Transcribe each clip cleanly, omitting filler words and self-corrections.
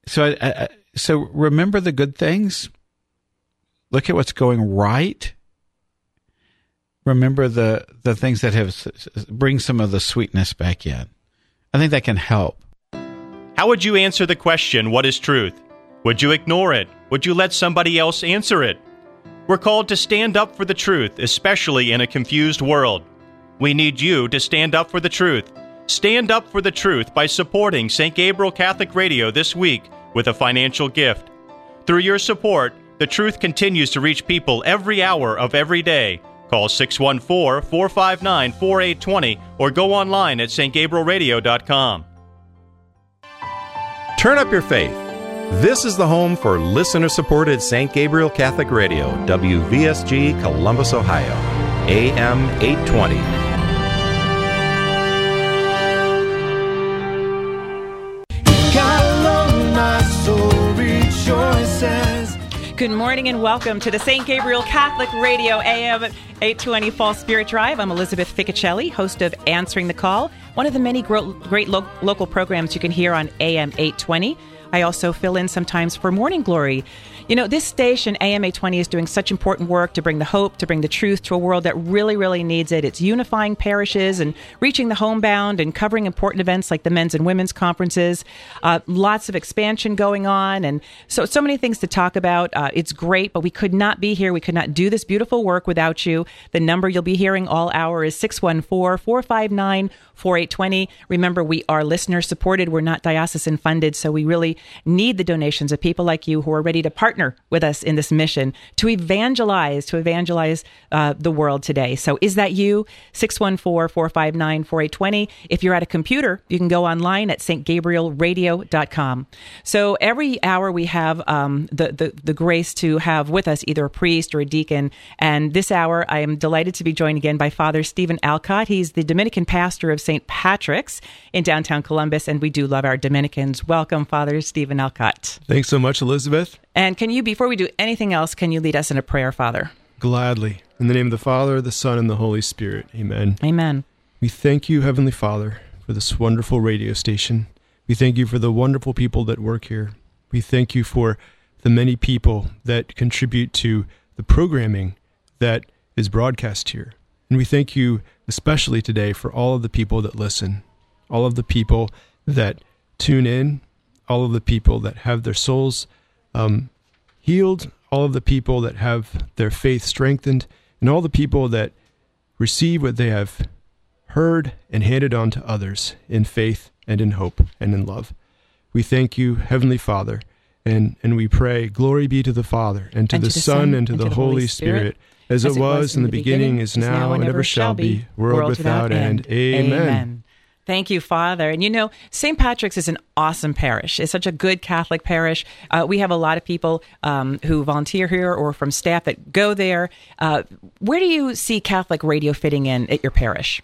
So remember the good things. Look at what's going right. Remember the things that bring some of the sweetness back in. I think that can help. How would you answer the question, what is truth? Would you ignore it? Would you let somebody else answer it? We're called to stand up for the truth, especially in a confused world. We need you to stand up for the truth. Stand up for the truth by supporting St. Gabriel Catholic Radio this week with a financial gift. Through your support, the truth continues to reach people every hour of every day. Call 614-459-4820 or go online at stgabrielradio.com. Turn up your faith. This is the home for listener-supported St. Gabriel Catholic Radio, WVSG, Columbus, Ohio, AM 820. Good morning and welcome to the St. Gabriel Catholic Radio AM 820 Fall Spirit Drive. I'm Elizabeth Ficcicelli, host of Answering the Call, one of the many great local programs you can hear on AM 820. I also fill in sometimes for Morning Glory. You know, this station, AM 820, is doing such important work to bring the hope, to bring the truth to a world that really, really needs it. It's unifying parishes and reaching the homebound and covering important events like the men's and women's conferences. Lots of expansion going on, and so many things to talk about. It's great, but we could not be here. We could not do this beautiful work without you. The number you'll be hearing all hour is 614-459-4820. Remember, we are listener supported. We're not diocesan funded, so we really need the donations of people like you who are ready to partner with us in this mission to evangelize the world today. So is that you? 614-459-4820. If you're at a computer, you can go online at stgabrielradio.com. So every hour we have the grace to have with us either a priest or a deacon. And this hour, I am delighted to be joined again by Father Stephen Alcott. He's the Dominican pastor of St. Patrick's in downtown Columbus, and we do love our Dominicans. Welcome, Father Stephen Alcott. Thanks so much, Elizabeth. And can you, before we do anything else, can you lead us in a prayer, Father? Gladly. In the name of the Father, the Son, and the Holy Spirit. Amen. Amen. We thank you, Heavenly Father, for this wonderful radio station. We thank you for the wonderful people that work here. We thank you for the many people that contribute to the programming that is broadcast here. And we thank you especially today for all of the people that listen, all of the people that tune in, all of the people that have their souls healed, all of the people that have their faith strengthened, and all the people that receive what they have heard and handed on to others in faith and in hope and in love. We thank you, Heavenly Father, and we pray, glory be to the Father, and to the Son, and to the Holy Spirit, as it was in the beginning, is now, and ever shall be, world without end. Amen. Thank you, Father. And you know, St. Patrick's is an awesome parish. It's such a good Catholic parish. We have a lot of people who volunteer here or from staff that go there. Where do you see Catholic radio fitting in at your parish?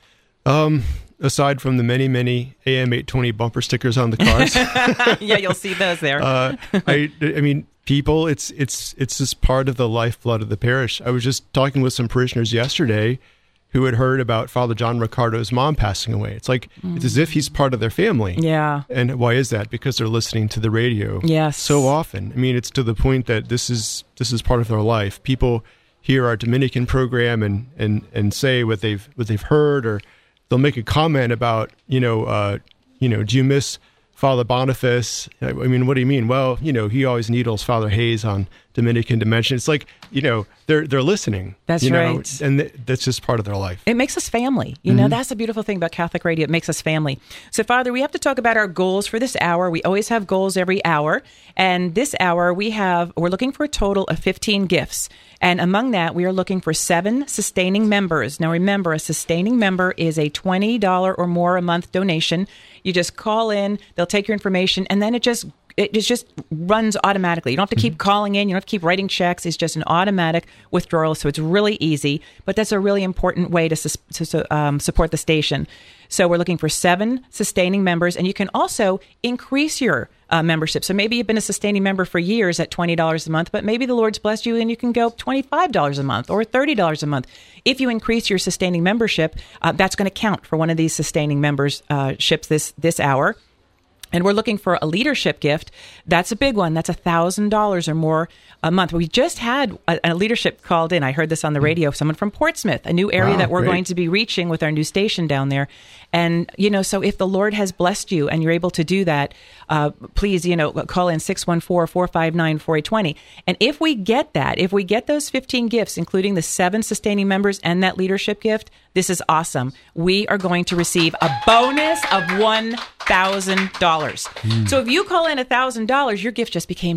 Aside from the many, many AM 820 bumper stickers on the cars. Yeah, you'll see those there. I mean, people, it's just part of the lifeblood of the parish. I was just talking with some parishioners yesterday who had heard about Father John Ricardo's mom passing away. It's like, it's as if he's part of their family. Yeah. And why is that? Because they're listening to the radio. Yes. So often. I mean, it's to the point that this is part of their life. People hear our Dominican program and say what they've heard, or they'll make a comment about, do you miss Father Boniface? I mean, what do you mean? Well, he always needles Father Hayes on Dominican Dimension. It's like, they're listening. That's right. And that's just part of their life. It makes us family. That's the beautiful thing about Catholic radio. It makes us family. So, Father, we have to talk about our goals for this hour. We always have goals every hour. And this hour, we're looking for a total of 15 gifts. And among that, we are looking for 7 sustaining members. Now, remember, a sustaining member is a $20 or more a month donation. You just call in, they'll take your information, and then it just runs automatically. You don't have to keep calling in. You don't have to keep writing checks. It's just an automatic withdrawal, so it's really easy. But that's a really important way to support the station. So we're looking for 7 sustaining members, and you can also increase your membership. So maybe you've been a sustaining member for years at $20 a month, but maybe the Lord's blessed you and you can go $25 a month or $30 a month. If you increase your sustaining membership, that's going to count for one of these sustaining memberships this hour. and we're looking for a leadership gift, that's a big one. That's $1,000 or more a month. We just had a leadership called in. I heard this on the radio, someone from Portsmouth, a new area that we're going to be reaching with our new station down there. And, so if the Lord has blessed you and you're able to do that, please, call in 614-459-4820. And if we get those 15 gifts, including the 7 sustaining members and that leadership gift, this is awesome. We are going to receive a bonus of $1,000. So if you call in $1,000, your gift just became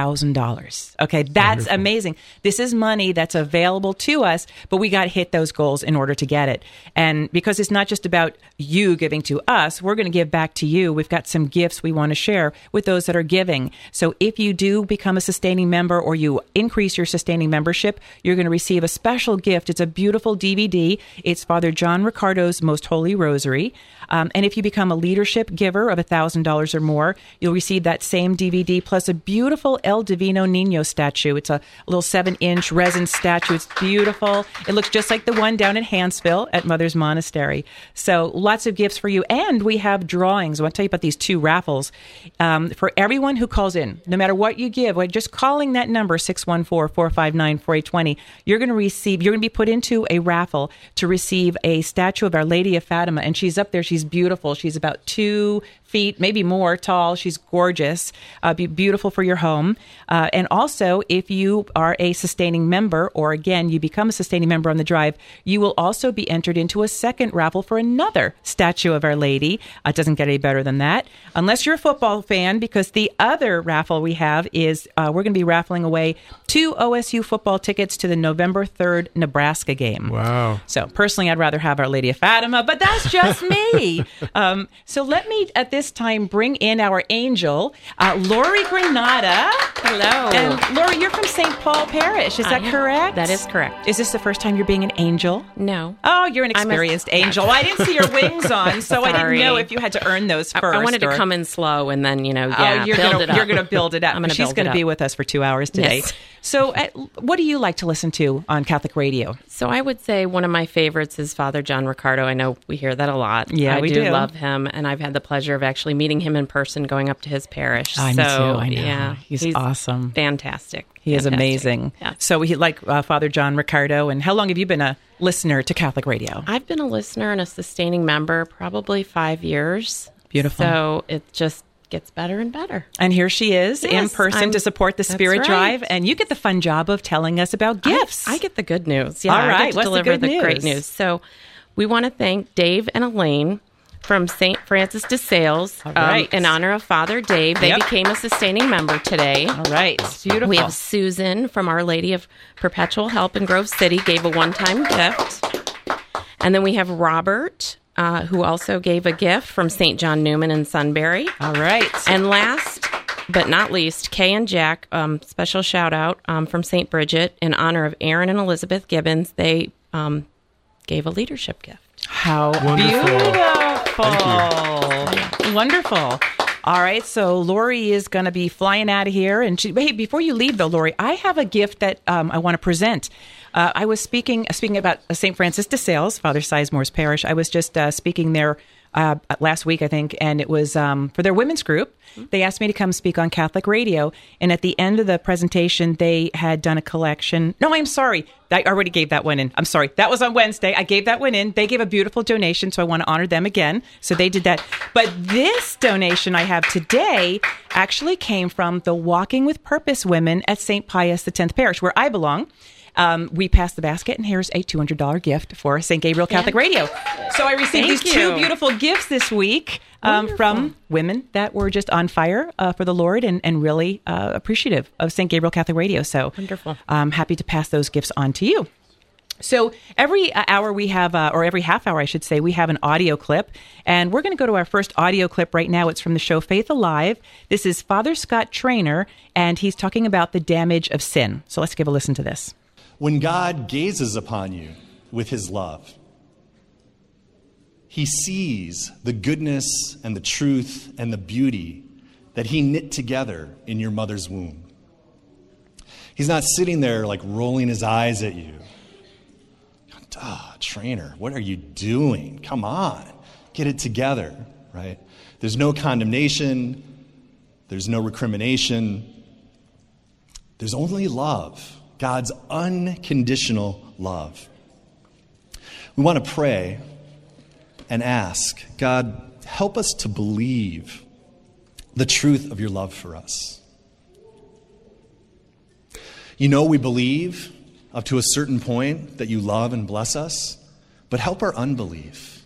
$2,000. Okay, that's wonderful. Amazing. This is money that's available to us, but we got to hit those goals in order to get it. And because it's not just about you giving to us, we're going to give back to you. We've got some gifts we want to share with those that are giving. So if you do become a sustaining member or you increase your sustaining membership, you're going to receive a special gift. It's a beautiful DVD. It's Father John Riccardo's Most Holy Rosary. And if you become a leadership giver of $1,000 or more, you'll receive that same DVD plus a beautiful El Divino Niño statue. It's a little 7-inch resin statue. It's beautiful. It looks just like the one down in Hansville at Mother's Monastery. So lots of gifts for you. And we have drawings. I want to tell you about these 2 raffles. For everyone who calls in, no matter what you give, just calling that number, 614-459-4820, you're going to be put into a raffle to receive a statue of Our Lady of Fatima. And she's up there. She's beautiful. She's about 2 feet, maybe more tall. She's gorgeous. Be beautiful for your home. And also, if you are a sustaining member, or again, you become a sustaining member on the drive, you will also be entered into a second raffle for another statue of Our Lady. It doesn't get any better than that, unless you're a football fan, because the other raffle we have is we're going to be raffling away 2 OSU football tickets to the November 3rd Nebraska game. Wow. So personally, I'd rather have Our Lady of Fatima, but that's just me. So let me, at this time, bring in our angel, Lori Granada. Hello. And Lori, you're from St. Paul Parish. Is that correct? That is correct. Is this the first time you're being an angel? No. Oh, you're an experienced angel. I didn't see your wings on, so I didn't know if you had to earn those first. I wanted to come in slow and then, you're build it up. You're going to build it up. She's going to be with us for 2 hours today. Yes. So what do you like to listen to on Catholic radio? So I would say one of my favorites is Father John Riccardo. I know we hear that a lot. Yeah, I we do love him, and I've had the pleasure of actually meeting him in person, going up to his parish. Me too. I know. Yeah, he's awesome. Fantastic. He is amazing. Yeah. So he Father John Riccardo. And how long have you been a listener to Catholic radio? I've been a listener and a sustaining member probably 5 years. Beautiful. So it just gets better and better. And here she is in person to support the Spirit Drive. And you get the fun job of telling us about gifts. I get the good news. Yeah, all right. I get to deliver the great news. So we want to thank Dave and Elaine from St. Francis de Sales in honor of Father Dave. They became a sustaining member today. All right. Beautiful. We have Susan from Our Lady of Perpetual Help in Grove City, gave a one-time gift. And then we have Robert, who also gave a gift from St. John Newman in Sunbury. All right. And last but not least, Kay and Jack, special shout out from St. Bridget in honor of Aaron and Elizabeth Gibbons. They gave a leadership gift. How wonderful. Beautiful. Thank you. Wonderful. All right, so Lori is going to be flying out of here. And hey, before you leave, though, Lori, I have a gift that I want to present. I was speaking about St. Francis de Sales, Father Sizemore's parish. I was just speaking there last week, I think, and it was for their women's group. They asked me to come speak on Catholic radio, and at the end of the presentation, they had done a collection. No, I'm sorry. I already gave that one in. I'm sorry. That was on Wednesday. I gave that one in. They gave a beautiful donation, so I want to honor them again. So they did that. But this donation I have today actually came from the Walking with Purpose women at St. Pius X Parish, where I belong. We passed the basket, and here's a $200 gift for St. Gabriel Catholic Radio. So I received these 2 beautiful gifts this week from women that were just on fire for the Lord and really appreciative of St. Gabriel Catholic Radio. So wonderful. I'm happy to pass those gifts on to you. So every hour we have, or every half hour, I should say, we have an audio clip. And we're going to go to our first audio clip right now. It's from the show Faith Alive. This is Father Scott Trainer, and he's talking about the damage of sin. So let's give a listen to this. When God gazes upon you with his love, he sees the goodness and the truth and the beauty that he knit together in your mother's womb. He's not sitting there like rolling his eyes at you. Trainer, what are you doing? Come on, get it together, right? There's no condemnation. There's no recrimination. There's only love, God's unconditional love. We want to pray and ask, God, help us to believe the truth of your love for us. You know, we believe up to a certain point that you love and bless us, but help our unbelief.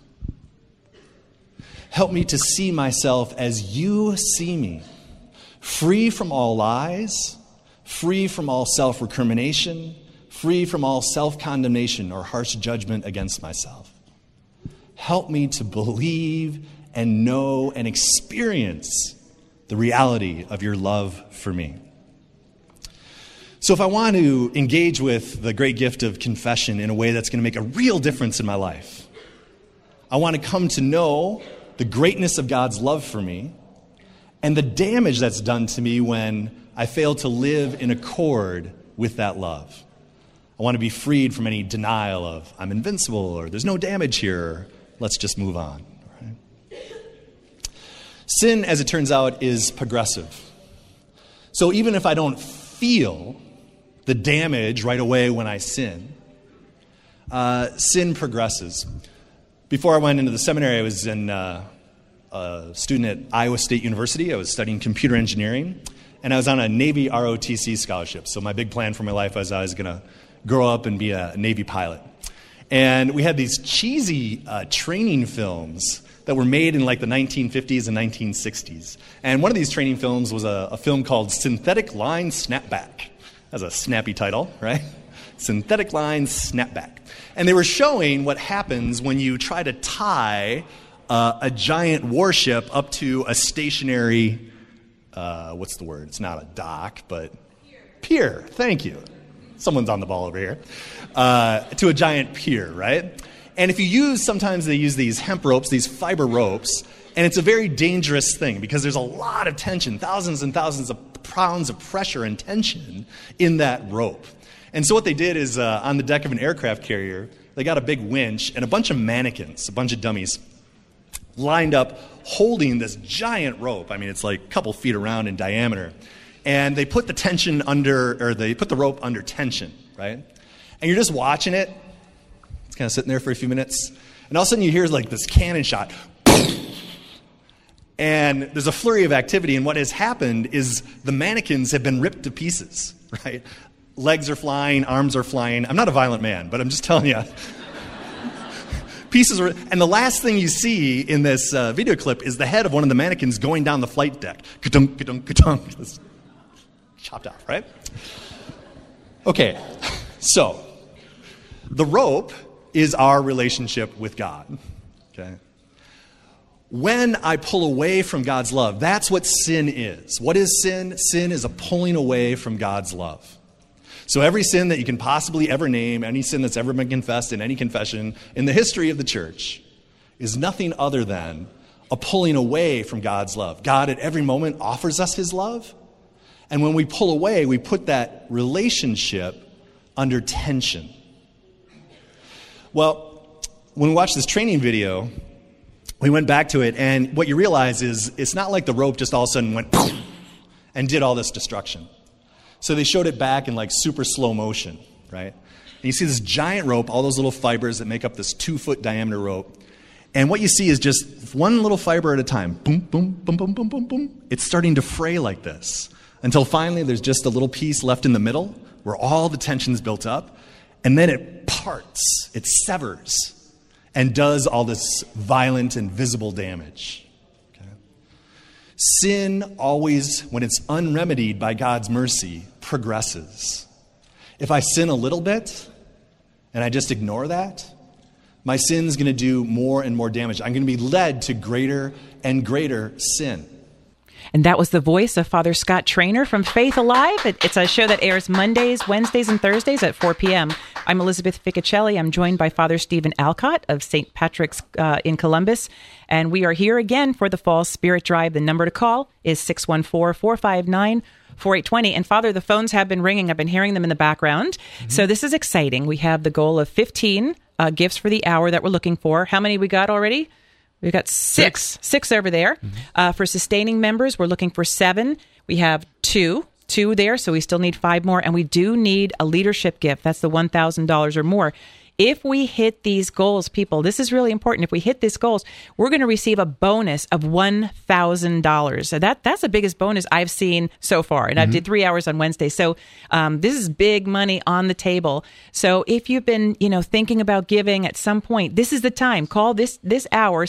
Help me to see myself as you see me, free from all lies, free from all self-recrimination, free from all self-condemnation or harsh judgment against myself. Help me to believe and know and experience the reality of your love for me. So if I want to engage with the great gift of confession in a way that's going to make a real difference in my life, I want to come to know the greatness of God's love for me and the damage that's done to me when I fail to live in accord with that love. I want to be freed from any denial of I'm invincible or there's no damage here. Let's just move on. Right? Sin, as it turns out, is progressive. So even if I don't feel the damage right away when I sin, sin progresses. Before I went into the seminary, I was a student at Iowa State University. I was studying computer engineering, and I was on a Navy ROTC scholarship. So my big plan for my life was I was going to grow up and be a Navy pilot. And we had these cheesy training films that were made in like the 1950s and 1960s. And one of these training films was a film called Synthetic Line Snapback. That's a snappy title, right? Synthetic Line Snapback. And they were showing what happens when you try to tie a giant warship up to a stationary, what's the word? It's not a dock, but pier. Thank you. Someone's on the ball over here. To a giant pier, right? And if you use, sometimes they use these hemp ropes, these fiber ropes, and it's a very dangerous thing because there's a lot of tension, thousands and thousands of pounds of pressure and tension in that rope. And so what they did is on the deck of an aircraft carrier, they got a big winch and a bunch of mannequins, a bunch of dummies, lined up holding this giant rope. I mean, it's like a couple feet around in diameter. And they put the tension under, or they put the rope under tension, right? And you're just watching it. It's kind of sitting there for a few minutes. And all of a sudden you hear like this cannon shot. And there's a flurry of activity. And what has happened is the mannequins have been ripped to pieces, right? Legs are flying, arms are flying. I'm not a violent man, but I'm just telling you. Pieces are, and the last thing you see in this video clip is the head of one of the mannequins going down the flight deck. Ka-dunk, ka-dunk, ka-dunk. It's chopped off, right? Okay, so the rope is our relationship with God, okay? When I pull away from God's love, that's what sin is. What is sin? Sin is a pulling away from God's love. So every sin that you can possibly ever name, any sin that's ever been confessed in any confession in the history of the church, is nothing other than a pulling away from God's love. God at every moment offers us his love. And when we pull away, we put that relationship under tension. Well, when we watched this training video, we went back to it, and what you realize is it's not like the rope just all of a sudden went and did all this destruction. So they showed it back in like super slow motion, right? And you see this giant rope, all those little fibers that make up this 2-foot diameter rope. And what you see is just one little fiber at a time. Boom, boom, boom, boom, boom, boom, boom. It's starting to fray like this until finally there's just a little piece left in the middle where all the tension's built up. And then it parts, it severs, and does all this violent and visible damage. Okay? Sin always, when it's unremedied by God's mercy, progresses. If I sin a little bit and I just ignore that, my sin's going to do more and more damage. I'm going to be led to greater and greater sin. And that was the voice of Father Scott Trainer from Faith Alive. It's a show that airs Mondays, Wednesdays, and Thursdays at 4 p.m. I'm Elizabeth Ficacelli. I'm joined by Father Stephen Alcott of St. Patrick's in Columbus. And we are here again for the Fall Spirit Drive. The number to call is 614-459-4820. And Father, the phones have been ringing. I've been hearing them in the background. Mm-hmm. So this is exciting. We have the goal of 15 gifts for the hour that we're looking for. How many we got already? We've got six over there. For sustaining members, we're looking for 7. We have two there, so we still need 5 more. And we do need a leadership gift. That's the $1,000 or more. If we hit these goals, people, this is really important. If we hit these goals, we're going to receive a bonus of $1,000. So that's the biggest bonus I've seen so far. And I did 3 hours on Wednesday. So this is big money on the table. So if you've been, thinking about giving at some point, this is the time. Call this hour,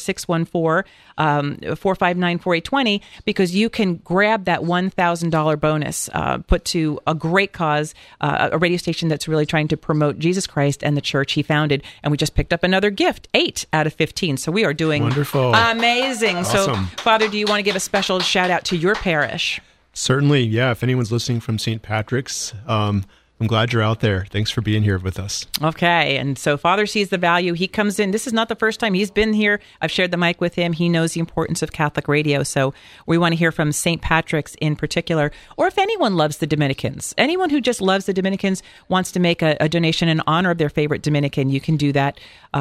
614-459-4820, because you can grab that $1,000 bonus put to a great cause, a radio station that's really trying to promote Jesus Christ and the church he founded. And we just picked up another gift, 8 out of 15. So we are doing wonderful, amazing. Awesome. So, Father, do you want to give a special shout out to your parish? Certainly, yeah. If anyone's listening from St. Patrick's, I'm glad you're out there. Thanks for being here with us. Okay. And so Father sees the value. He comes in. This is not the first time he's been here. I've shared the mic with him. He knows the importance of Catholic radio. So we want to hear from St. Patrick's in particular, or if anyone loves the Dominicans, anyone who just loves the Dominicans wants to make a donation in honor of their favorite Dominican, you can do that.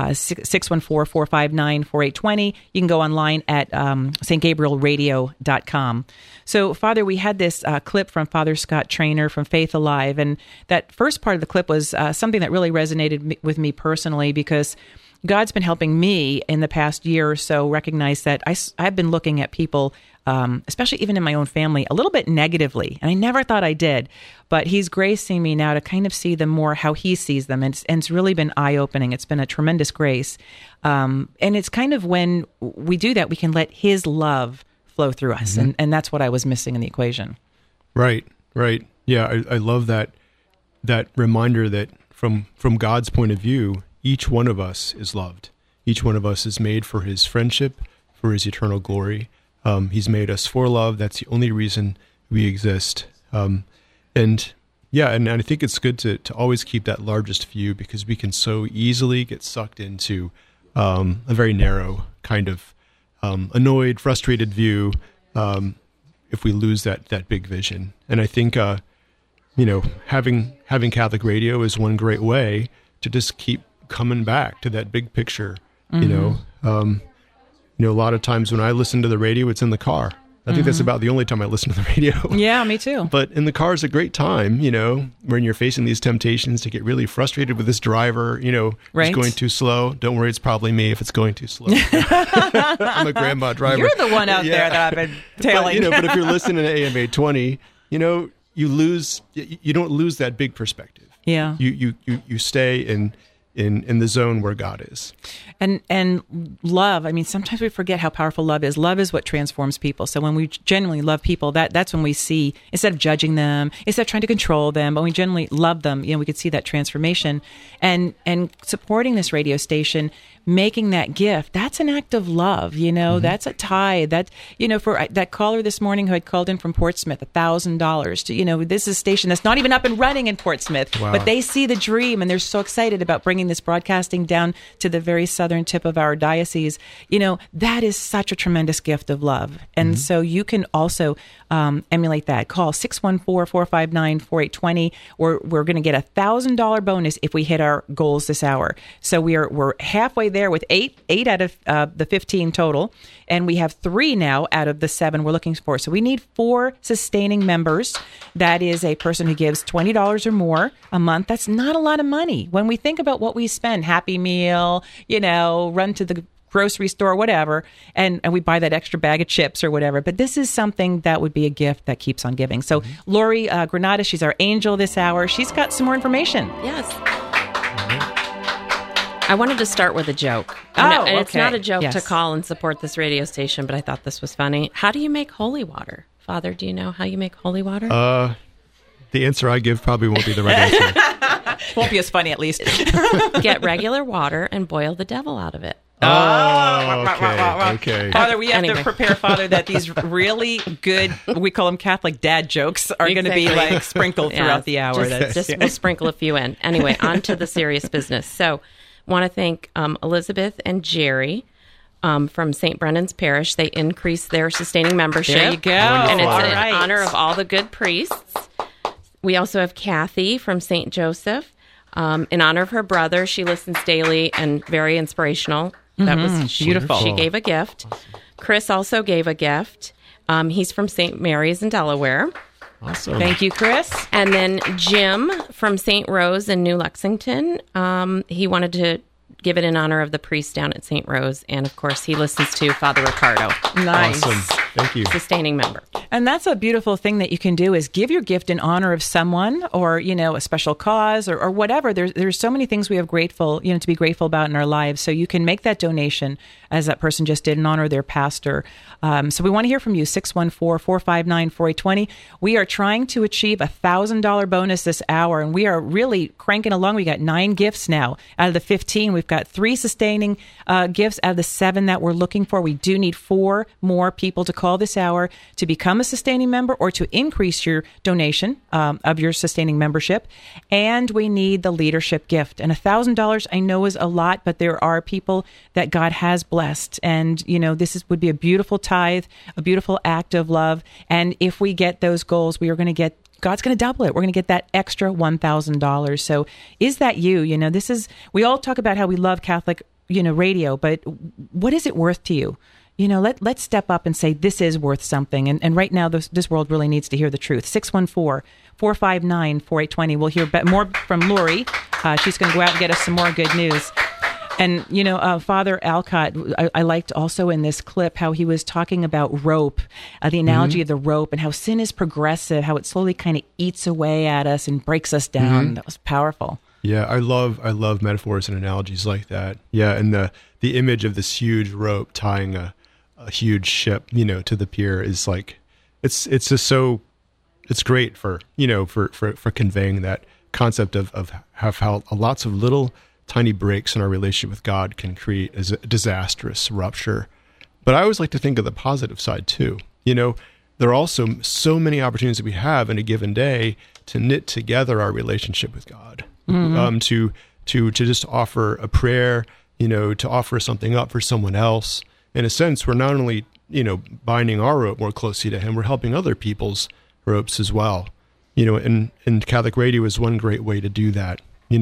614-459-4820. You can go online at stgabrielradio.com. So, Father, we had this clip from Father Scott Trainer from Faith Alive, and that first part of the clip was something that really resonated with me personally, because God's been helping me in the past year or so recognize that I've been looking at people, especially even in my own family, a little bit negatively. And I never thought I did. But he's gracing me now to kind of see them more how he sees them. And it's really been eye-opening. It's been a tremendous grace. And it's kind of when we do that, we can let his love flow through us. And that's what I was missing in the equation. Right. Yeah, I love that reminder that from God's point of view, each one of us is loved. Each one of us is made for his friendship, for his eternal glory. He's made us for love. That's the only reason we exist. And I think it's good to always keep that largest view, because we can so easily get sucked into a very narrow kind of annoyed, frustrated view if we lose that big vision. And I think having Catholic radio is one great way to just keep coming back to that big picture. A lot of times when I listen to the radio, it's in the car. I think that's about the only time I listen to the radio. Yeah, me too. But in the car is a great time, when you're facing these temptations to get really frustrated with this driver, right. It's going too slow. Don't worry, it's probably me if it's going too slow. I'm a grandma driver. You're the one out there that I've been tailing. But if you're listening to AM 820, you don't lose that big perspective. Yeah. You stay in the zone where God is. And love, sometimes we forget how powerful love is. Love is what transforms people. So when we genuinely love people, that's when we see, instead of judging them, instead of trying to control them, when we genuinely love them, we could see that transformation. And supporting this radio station, making that gift, that's an act of love, that's a tithe. That, for that caller this morning who had called in from Portsmouth, $1,000 this is a station that's not even up and running in Portsmouth, wow. But they see the dream and they're so excited about bringing this broadcasting down to the very southern tip of our diocese. That is such a tremendous gift of love. And so you can also emulate that. Call 614-459-4820. We're going to get $1,000 bonus if we hit our goals this hour. So we're halfway there with 8 out of the 15 total, and we have 3 now out of the 7 we're looking for. So we need 4 sustaining members. That is a person who gives $20 or more a month. That's not a lot of money when we think about what we spend. Happy Meal, run to the grocery store, whatever, and we buy that extra bag of chips or whatever. But this is something that would be a gift that keeps on giving. So Lori Granada, she's our angel this hour. She's got some more information. Yes. I wanted to start with a joke. Okay. It's not a joke Yes. to call and support this radio station, but I thought this was funny. How do you make holy water? Father, do you know how you make holy water? The answer I give probably won't be the right answer. Won't be as funny, at least. Get regular water and boil the devil out of it. Okay. Father, we have Anyway. to prepare, Father, that these really good, we call them Catholic dad jokes, are going to be Exactly. sprinkled throughout the hour. We'll sprinkle a few in. Anyway, on to the serious business. So, want to thank Elizabeth and Jerry from St. Brennan's Parish. They increased their sustaining membership. There you go. And it's All in right. honor of all the good priests. We also have Kathy from St. Joseph. In honor of her brother, she listens daily and very inspirational. That was beautiful. She gave a gift. Chris also gave a gift. He's from St. Mary's in Delaware. Awesome. Thank you, Chris. And then Jim from St. Rose in New Lexington, he wanted to give it in honor of the priest down at St. Rose. And, of course, he listens to Father Ricardo. Nice. Awesome. Thank you. Sustaining member. And that's a beautiful thing that you can do is give your gift in honor of someone or, a special cause or whatever. There's so many things we have to be grateful about in our lives. So you can make that donation as that person just did in honor of their pastor. So we want to hear from you, 614-459-4820. We are trying to achieve a $1,000 bonus this hour, and we are really cranking along. We got 9 gifts now out of the 15. We've got 3 sustaining gifts out of the 7 that we're looking for. We do need 4 more people to call this hour to become a sustaining member or to increase your donation of your sustaining membership. And we need the leadership gift. And $1,000 I know is a lot, but there are people that God has blessed. And, this would be a beautiful tithe, a beautiful act of love. And if we get those goals, we are going to get God's going to double it. We're going to get that extra $1,000. So is that you? We all talk about how we love Catholic, radio, but what is it worth to you? Let's step up and say this is worth something. And right now, this world really needs to hear the truth. 614-459-4820. We'll hear more from Lori. She's going to go out and get us some more good news. And, Father Alcott, I liked also in this clip how he was talking about rope, the analogy of the rope and how sin is progressive, how it slowly kind of eats away at us and breaks us down. That was powerful. Yeah, I love metaphors and analogies like that. Yeah, and the image of this huge rope tying a huge ship, to the pier is like, it's just so, it's great for conveying that concept of how lots of little tiny breaks in our relationship with God can create a disastrous rupture. But I always like to think of the positive side too. There are also so many opportunities that we have in a given day to knit together our relationship with God, to just offer a prayer, to offer something up for someone else. In a sense, we're not only, binding our rope more closely to Him, we're helping other people's ropes as well. And Catholic radio is one great way to do that.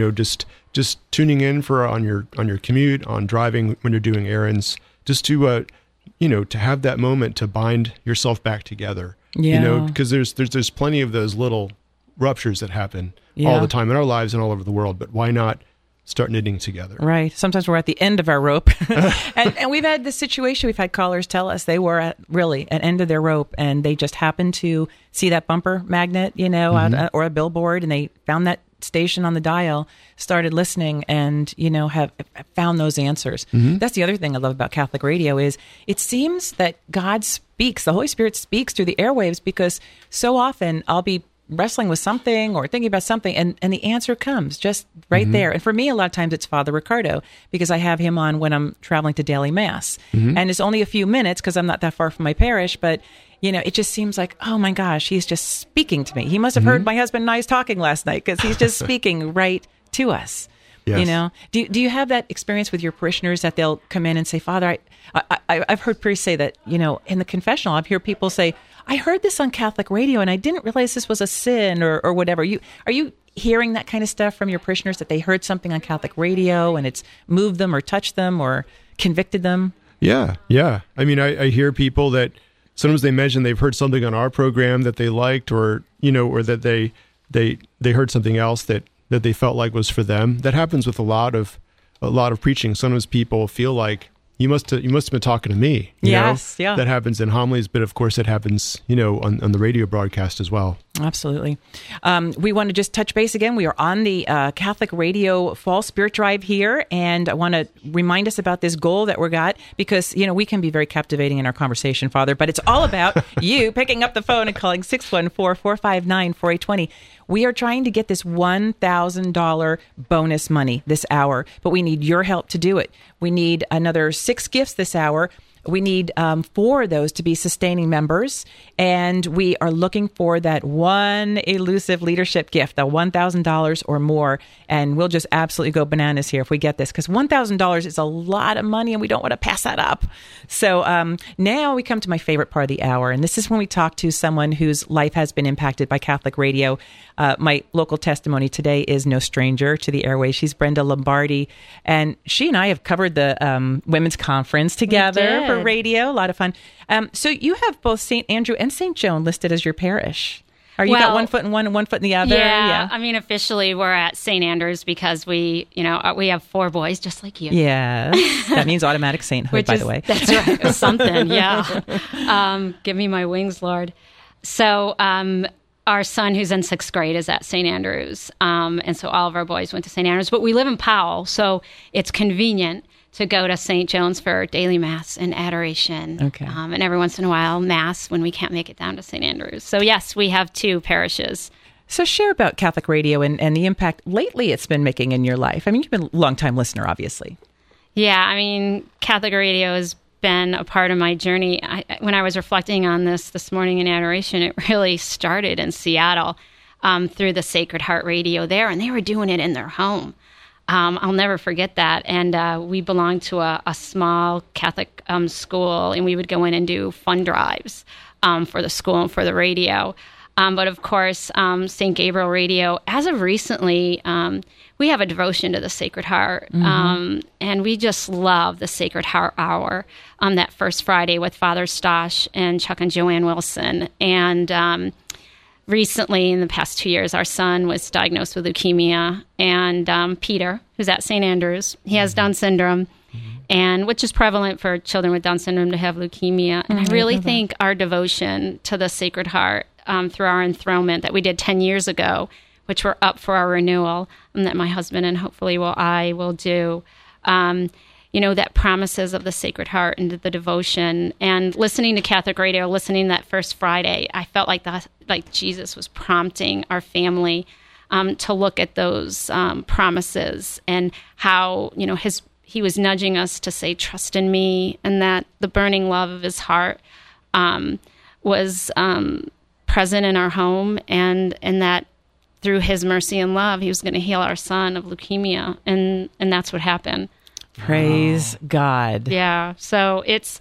Just tuning in on your commute, on driving when you're doing errands, just to to have that moment to bind yourself back together. Yeah. Because there's plenty of those little ruptures that happen all the time in our lives and all over the world. But why not start knitting together? Right. Sometimes we're at the end of our rope, and we've had this situation. We've had callers tell us they were at end of their rope, and they just happened to see that bumper magnet, out, or a billboard, and they found that station on the dial, started listening, and have found those answers. That's the other thing I love about Catholic radio is it seems that God speaks, the Holy Spirit speaks through the airwaves, because so often I'll be wrestling with something or thinking about something, and the answer comes just right there. And for me, a lot of times it's Father Ricardo, because I have him on when I'm traveling to daily mass, and it's only a few minutes because I'm not that far from my parish, but it just seems like, oh my gosh, he's just speaking to me. He must have heard my husband and I talking last night, because he's just speaking right to us. Yes. Do you have that experience with your parishioners that they'll come in and say, Father, I've heard priests say that, in the confessional, I've heard people say, I heard this on Catholic radio and I didn't realize this was a sin or whatever. Are you hearing that kind of stuff from your parishioners, that they heard something on Catholic radio and it's moved them or touched them or convicted them? Yeah. I mean, I hear people that sometimes they mention they've heard something on our program that they liked, or that they heard something else that they felt like was for them. That happens with a lot of preaching. Sometimes people feel like you must have been talking to me. Yes, yeah. That happens in homilies, but of course it happens, on the radio broadcast as well. Absolutely. We want to just touch base again. We are on the Catholic Radio Fall Spirit Drive here, and I want to remind us about this goal that we got, because, we can be very captivating in our conversation, Father, but it's all about you picking up the phone and calling 614-459-4820. We are trying to get this $1,000 bonus money this hour, but we need your help to do it. We need another 6 gifts this hour. We need 4 of those to be sustaining members, and we are looking for that one elusive leadership gift, the $1,000 or more, and we'll just absolutely go bananas here if we get this, because $1,000 is a lot of money, and we don't want to pass that up. So now we come to my favorite part of the hour, and this is when we talk to someone whose life has been impacted by Catholic radio. My local testimony today is no stranger to the airways. She's Brenda Lombardi, and she and I have covered the women's conference together for radio. A lot of fun. So you have both St. Andrew and St. Joan listed as your parish. Are you got one foot in one and one foot in the other? Yeah. I mean, officially we're at St. Andrews because we have 4 boys just like you. Yes. That means automatic sainthood, by the way. That's right. Something, yeah. Give me my wings, Lord. So our son, who's in 6th grade, is at St. Andrews. And so all of our boys went to St. Andrews. But we live in Powell, so it's convenient to go to St. John's for daily Mass and adoration. Okay. And every once in a while, Mass when we can't make it down to St. Andrews. So yes, we have 2 parishes. So share about Catholic radio and the impact lately it's been making in your life. I mean, you've been a long-time listener, obviously. Yeah, I mean, Catholic radio has been a part of my journey. When I was reflecting on this morning in adoration, it really started in Seattle through the Sacred Heart radio there, and they were doing it in their home. I'll never forget that. And we belonged to a small Catholic school, and we would go in and do fund drives for the school and for the radio. But of course, St. Gabriel Radio, as of recently, we have a devotion to the Sacred Heart. And we just love the Sacred Heart Hour that first Friday with Father Stosh and Chuck and Joanne Wilson. And recently, in the past 2 years, our son was diagnosed with leukemia. And Peter, who's at St. Andrews, he has Down syndrome, and which is prevalent for children with Down syndrome to have leukemia. And I really think our devotion to the Sacred Heart through our enthronement that we did 10 years ago, which we're up for our renewal, and that my husband and hopefully I will do, that promises of the Sacred Heart and the devotion. And listening to Catholic radio, listening that first Friday, I felt like Jesus was prompting our family to look at those promises and how, he was nudging us to say, trust in me, and that the burning love of his heart was present in our home, and that through his mercy and love, he was going to heal our son of leukemia, and that's what happened. Praise God. Yeah. So it's,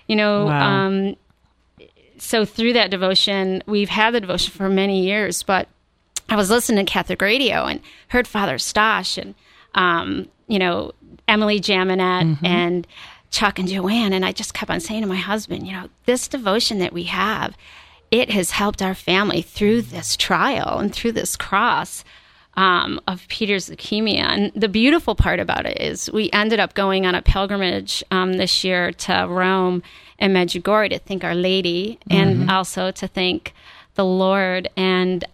so through that devotion, we've had the devotion for many years, but I was listening to Catholic radio and heard Father Stosh and, Emily Jaminet and Chuck and Joanne, and I just kept on saying to my husband, this devotion that we have, it has helped our family through this trial and through this cross of Peter's leukemia. And the beautiful part about it is we ended up going on a pilgrimage this year to Rome and Medjugorje to thank Our Lady and also to thank the Lord. And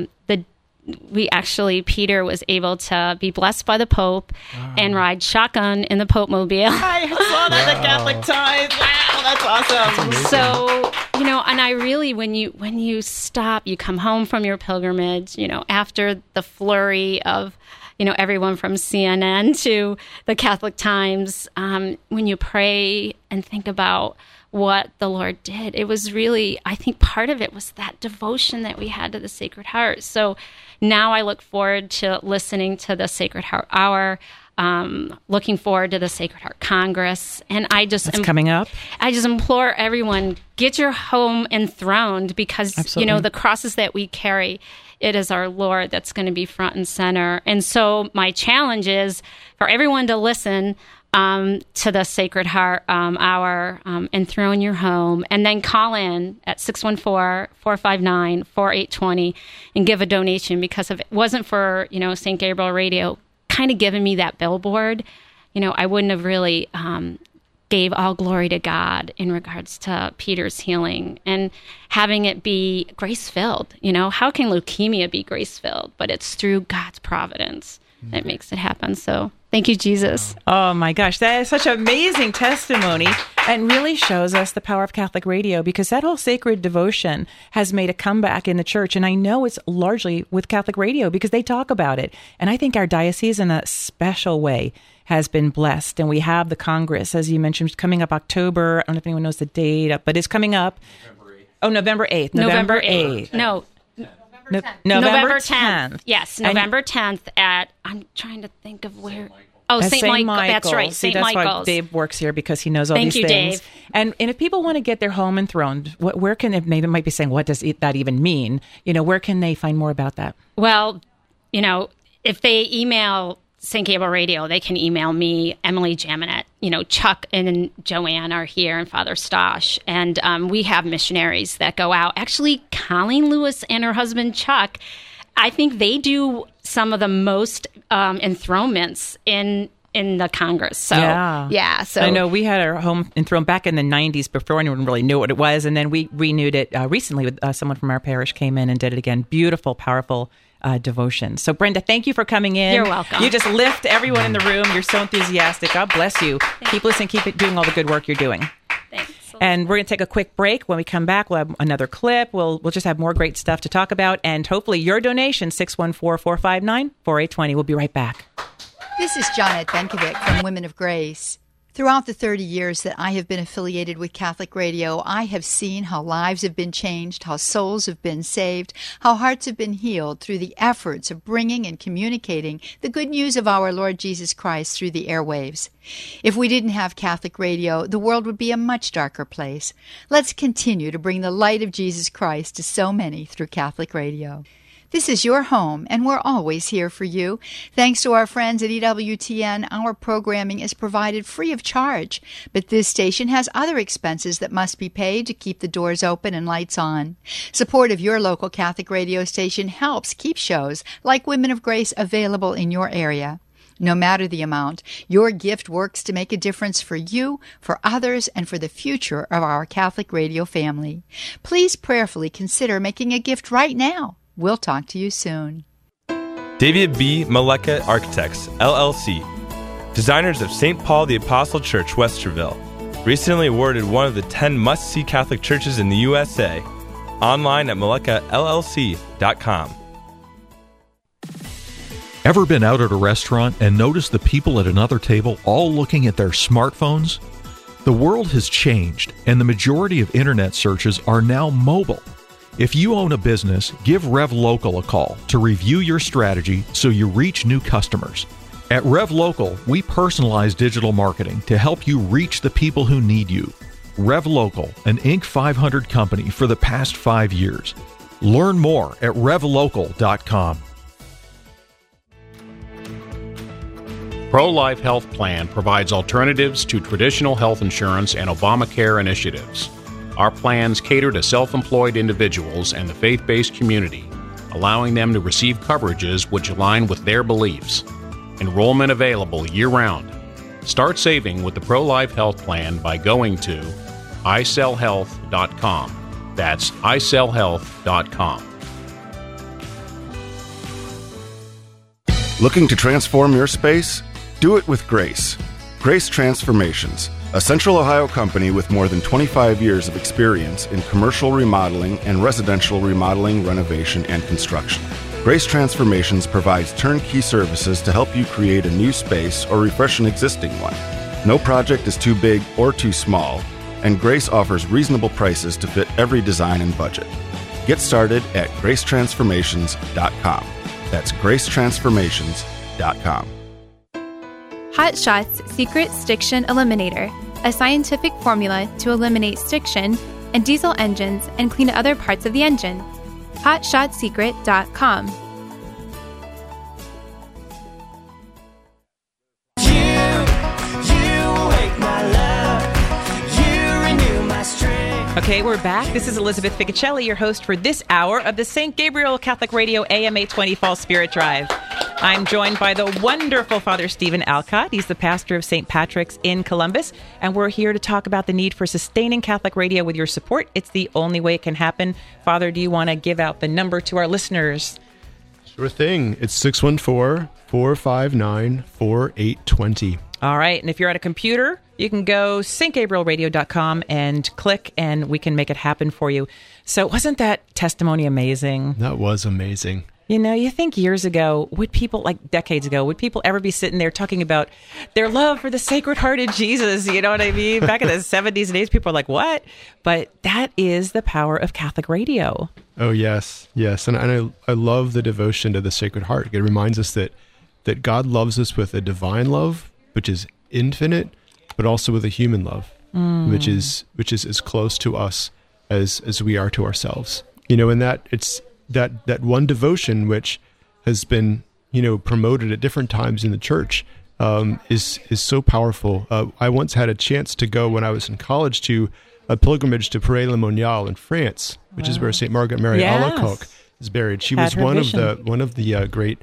Peter was able to be blessed by the Pope and ride shotgun in the Pope mobile. I saw that at Catholic Times. Wow, that's awesome. So, and I really, when you stop, you come home from your pilgrimage, after the flurry of, everyone from CNN to the Catholic Times, when you pray and think about what the Lord did, it was really, I think part of it was that devotion that we had to the Sacred Heart. So now I look forward to listening to the Sacred Heart Hour, looking forward to the Sacred Heart Congress. And that's coming up. I just implore everyone, get your home enthroned, because, Absolutely. The crosses that we carry, it is our Lord that's going to be front and center. And so my challenge is for everyone to listen to the Sacred Heart Hour, enthrone your home, and then call in at 614-459-4820 and give a donation, because if it wasn't for, St. Gabriel Radio kind of giving me that billboard, I wouldn't have really gave all glory to God in regards to Peter's healing and having it be grace-filled. How can leukemia be grace-filled? But it's through God's providence that makes it happen. So Thank you, Jesus. Oh my gosh, that is such amazing testimony and really shows us the power of Catholic radio, because that whole sacred devotion has made a comeback in the church. And I know it's largely with Catholic radio because they talk about it. And I think our diocese in a special way has been blessed. And we have the Congress, as you mentioned, coming up October. I don't know if anyone knows the date, but it's coming up. November 8th. November 8th. No. November 10th. Yes, November 10th at, I'm trying to think of where. Oh, St. Michael. That's right, St. Michael's. That's why Dave works here, because he knows all these things. Thank you, Dave. And if people want to get their home enthroned, where can they, maybe might be saying, what does that even mean? Where can they find more about that? Well, if they email St. Gabriel Radio, they can email me, Emily Jaminet. Chuck and Joanne are here, and Father Stosh. And we have missionaries that go out. Actually, Colleen Lewis and her husband, Chuck, I think they do some of the most enthronements in the Congress. So, yeah. So I know we had our home enthroned back in the 90s before anyone really knew what it was. And then we renewed it recently with someone from our parish came in and did it again. Beautiful, powerful devotion. So Brenda, thank you for coming in. You're welcome. You just lift everyone in the room. You're so enthusiastic. God bless you. Keep listening. Keep doing all the good work you're doing. Thanks. And we're going to take a quick break. When we come back, we'll have another clip. We'll just have more great stuff to talk about. And hopefully your donation, 614-459-4820. We'll be right back. This is Janet Benkovic from Women of Grace. Throughout the 30 years that I have been affiliated with Catholic Radio, I have seen how lives have been changed, how souls have been saved, how hearts have been healed through the efforts of bringing and communicating the good news of our Lord Jesus Christ through the airwaves. If we didn't have Catholic Radio, the world would be a much darker place. Let's continue to bring the light of Jesus Christ to so many through Catholic Radio. This is your home, and we're always here for you. Thanks to our friends at EWTN, our programming is provided free of charge, but this station has other expenses that must be paid to keep the doors open and lights on. Support of your local Catholic radio station helps keep shows like Women of Grace available in your area. No matter the amount, your gift works to make a difference for you, for others, and for the future of our Catholic radio family. Please prayerfully consider making a gift right now. We'll talk to you soon. David B. Maleka Architects, LLC, designers of St. Paul the Apostle Church, Westerville, recently awarded one of the 10 must-see Catholic churches in the USA. Online at malekallc.com. Ever been out at a restaurant and noticed the people at another table all looking at their smartphones? The world has changed, and the majority of internet searches are now mobile. If you own a business, give RevLocal a call to review your strategy so you reach new customers. At RevLocal, we personalize digital marketing to help you reach the people who need you. RevLocal, an Inc. 500 company for the past 5 years. Learn more at revlocal.com. Pro-Life Health Plan provides alternatives to traditional health insurance and Obamacare initiatives. Our plans cater to self-employed individuals and the faith-based community, allowing them to receive coverages which align with their beliefs. Enrollment available year-round. Start saving with the Pro-Life Health Plan by going to icellhealth.com. That's icellhealth.com. Looking to transform your space? Do it with Grace. Grace Transformations, a Central Ohio company with more than 25 years of experience in commercial remodeling and residential remodeling, renovation, and construction. Grace Transformations provides turnkey services to help you create a new space or refresh an existing one. No project is too big or too small, and Grace offers reasonable prices to fit every design and budget. Get started at gracetransformations.com. That's gracetransformations.com. Hot Shots Secret Stiction Eliminator, a scientific formula to eliminate stiction and diesel engines and clean other parts of the engine. HotShotSecret.com. Okay, we're back. This is Elizabeth Figicelli, your host for this hour of the St. Gabriel Catholic Radio AM 820 Fall Spirit Drive. I'm joined by the wonderful Father Stephen Alcott. He's the pastor of St. Patrick's in Columbus, and we're here to talk about the need for sustaining Catholic radio with your support. It's the only way it can happen. Father, do you want to give out the number to our listeners? Sure thing. It's 614-459-4820. All right. And if you're at a computer, you can go stgabrielradio.com and click, and we can make it happen for you. So wasn't that testimony amazing? That was amazing. You know, you think years ago, decades ago, would people ever be sitting there talking about their love for the Sacred Heart of Jesus? You know what I mean? Back in the 70s and 80s, people are like, what? But that is the power of Catholic radio. Oh, yes. Yes. And I love the devotion to the Sacred Heart. It reminds us that God loves us with a divine love, which is infinite, but also with a human love, which is as close to us as we are to ourselves. You know, and that it's that one devotion which has been, you know, promoted at different times in the church is so powerful. I once had a chance to go when I was in college to a pilgrimage to Paray-le-Monial in France, which is where St. Margaret Mary Alacoque is buried. She was one of the great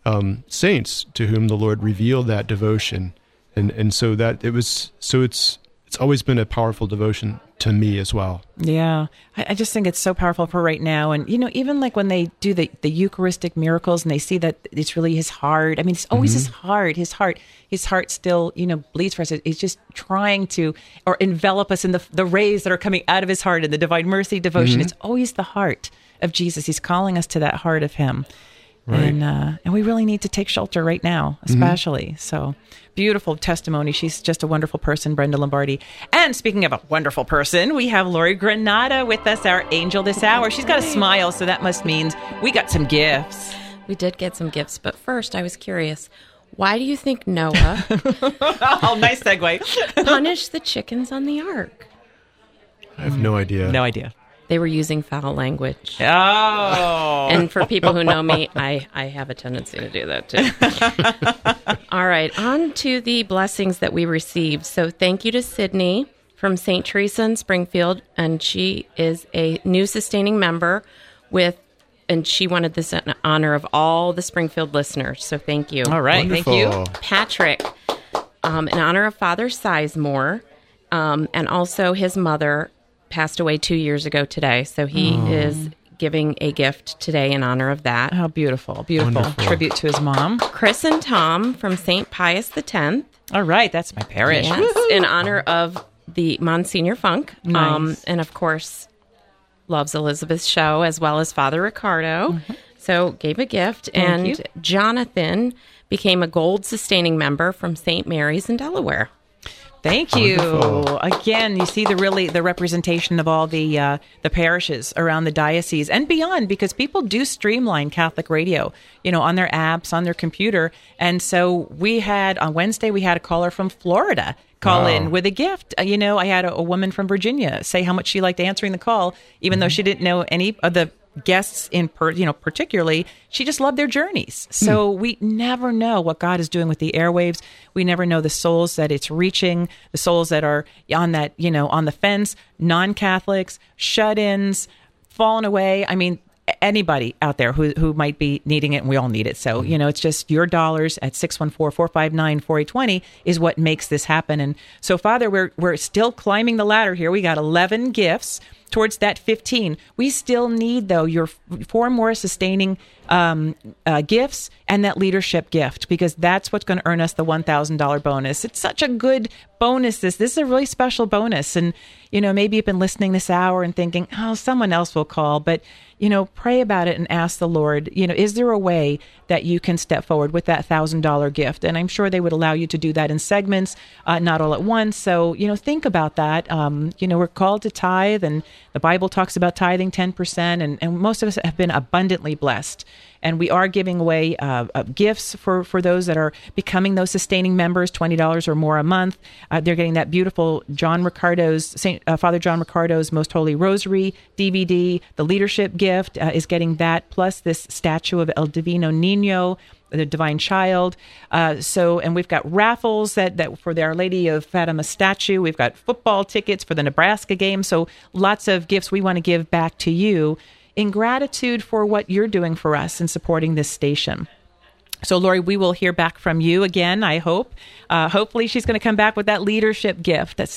saints to whom the Lord revealed that devotion, and so that it's always been a powerful devotion to me as well. Yeah. I just think it's so powerful for right now. And, you know, even like when they do the Eucharistic miracles and they see that it's really his heart. I mean, it's always his heart. His heart still, you know, bleeds for us. He's just trying to envelop us in the rays that are coming out of his heart in the Divine Mercy devotion. It's always the heart of Jesus. He's calling us to that heart of him. Right. And we really need to take shelter right now, especially. So beautiful testimony. She's just a wonderful person, Brenda Lombardi. And speaking of a wonderful person, we have Lori Granada with us, our angel this hour. She's got a smile, so that must mean we got some gifts. We did get some gifts, but first I was curious. Why do you think Noah nice segue. punished the chickens on the ark? I have no idea. No idea. They were using foul language. Oh. And for people who know me, I have a tendency to do that too. All right, on to the blessings that we received. So thank you to Sydney from St. Teresa in Springfield, and she is a new sustaining member and she wanted this in honor of all the Springfield listeners. So thank you. All right, Wonderful. Thank you. Patrick, in honor of Father Sizemore, and also his mother passed away 2 years ago today. So he is giving a gift today in honor of that. How beautiful. Beautiful. Wonderful. Tribute to his mom. Chris and Tom from St. Pius X. All right. That's my parish. Yes, in honor of the Monsignor Funk. Nice. And of course, loves Elizabeth's show as well as Father Ricardo. So gave a gift. Thank you. Jonathan became a gold sustaining member from St. Mary's in Delaware. Thank you. Wonderful. Again, you see the representation of all the parishes around the diocese and beyond, because people do streamline Catholic radio, you know, on their apps, on their computer. And so on Wednesday, we had a caller from Florida call in with a gift. You know, I had a woman from Virginia say how much she liked answering the call, even though she didn't know any of the guests particularly. She just loved their journeys. So we never know what God is doing with the airwaves. We never know the souls that it's reaching, the souls that are on that, you know, on the fence, non-Catholics, shut-ins, fallen away. I mean, anybody out there who might be needing it, and we all need it. So, you know, it's just your dollars at 614-459-4820 is what makes this happen. And so, Father, we're still climbing the ladder here. We got 11 gifts towards that 15. We still need, though, your 4 more sustaining gifts and that leadership gift, because that's what's going to earn us the $1,000 bonus. It's such a good bonus. This is a really special bonus. And, you know, maybe you've been listening this hour and thinking, oh, someone else will call. But, you know, pray about it and ask the Lord, you know, is there a way that you can step forward with that $1,000 gift? And I'm sure they would allow you to do that in segments, not all at once. So, you know, think about that. You know, we're called to tithe, and the Bible talks about tithing 10%, and most of us have been abundantly blessed. And we are giving away gifts for those that are becoming those sustaining members, $20 or more a month. They're getting that beautiful Father John Ricardo's Most Holy Rosary DVD. The leadership gift is getting that, plus this statue of El Divino Niño, the Divine Child. And we've got raffles that for the Our Lady of Fatima statue. We've got football tickets for the Nebraska game. So lots of gifts we want to give back to you in gratitude for what you're doing for us in supporting this station. So, Lori, we will hear back from you again, I hope. Hopefully she's going to come back with that leadership gift at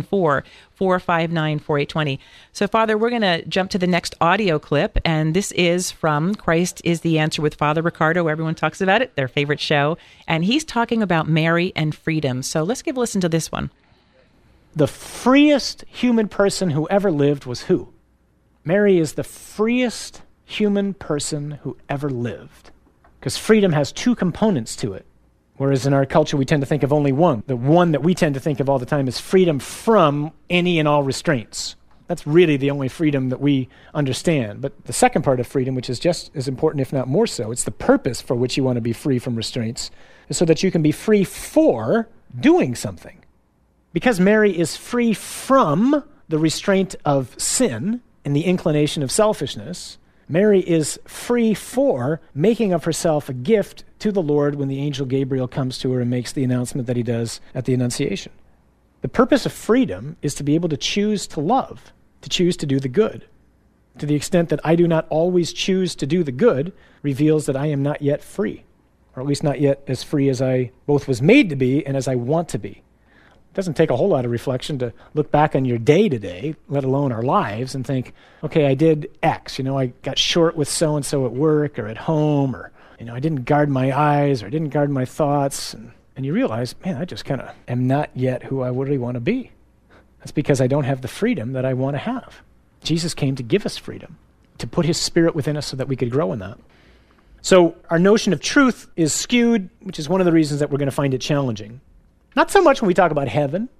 614-459-4820. So, Father, we're going to jump to the next audio clip, and this is from Christ is the Answer with Father Ricardo. Everyone talks about it, their favorite show, and he's talking about Mary and freedom. So let's give a listen to this one. The freest human person who ever lived was who? Mary is the freest human person who ever lived. Because freedom has two components to it, whereas in our culture we tend to think of only one. The one that we tend to think of all the time is freedom from any and all restraints. That's really the only freedom that we understand. But the second part of freedom, which is just as important, if not more so, it's the purpose for which you want to be free from restraints, is so that you can be free for doing something. Because Mary is free from the restraint of sin and the inclination of selfishness, Mary is free for making of herself a gift to the Lord when the angel Gabriel comes to her and makes the announcement that he does at the Annunciation. The purpose of freedom is to be able to choose to love, to choose to do the good. To the extent that I do not always choose to do the good reveals that I am not yet free, or at least not yet as free as I both was made to be and as I want to be. It doesn't take a whole lot of reflection to look back on your day to day, let alone our lives, and think, okay, I did X. I got short with so-and-so at work or at home, or, I didn't guard my eyes or I didn't guard my thoughts. And you realize, man, I just kind of am not yet who I really want to be. That's because I don't have the freedom that I want to have. Jesus came to give us freedom, to put his Spirit within us so that we could grow in that. So our notion of truth is skewed, which is one of the reasons that we're going to find it challenging. Not so much when we talk about heaven,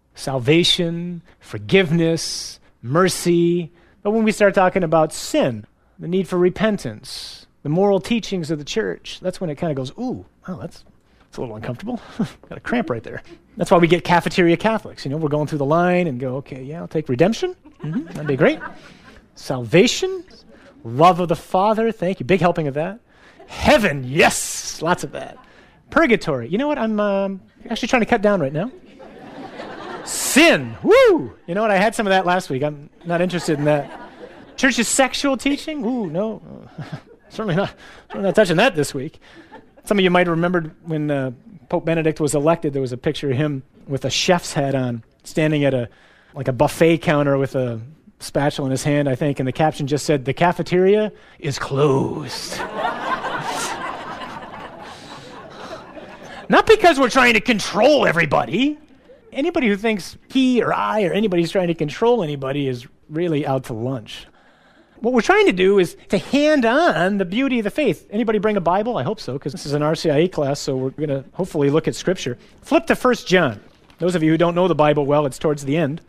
salvation, forgiveness, mercy, but when we start talking about sin, the need for repentance, the moral teachings of the church, that's when it kind of goes, ooh, wow, that's a little uncomfortable. Got a cramp right there. That's why we get cafeteria Catholics. We're going through the line and go, okay, yeah, I'll take redemption. That'd be great. Salvation, love of the Father, thank you. Big helping of that. Heaven, yes, lots of that. Purgatory, you know what, I'm actually trying to cut down right now. Sin, woo! You know what, I had some of that last week. I'm not interested in that. Church's sexual teaching, ooh, no. Certainly not touching that this week. Some of you might have remembered when Pope Benedict was elected, there was a picture of him with a chef's hat on, standing at a buffet counter with a spatula in his hand, I think, and the caption just said, "The cafeteria is closed." Not because we're trying to control everybody. Anybody who thinks he or I or anybody who's trying to control anybody is really out to lunch. What we're trying to do is to hand on the beauty of the faith. Anybody bring a Bible? I hope so, because this is an RCIA class, so we're going to hopefully look at Scripture. Flip to 1 John. Those of you who don't know the Bible well, it's towards the end.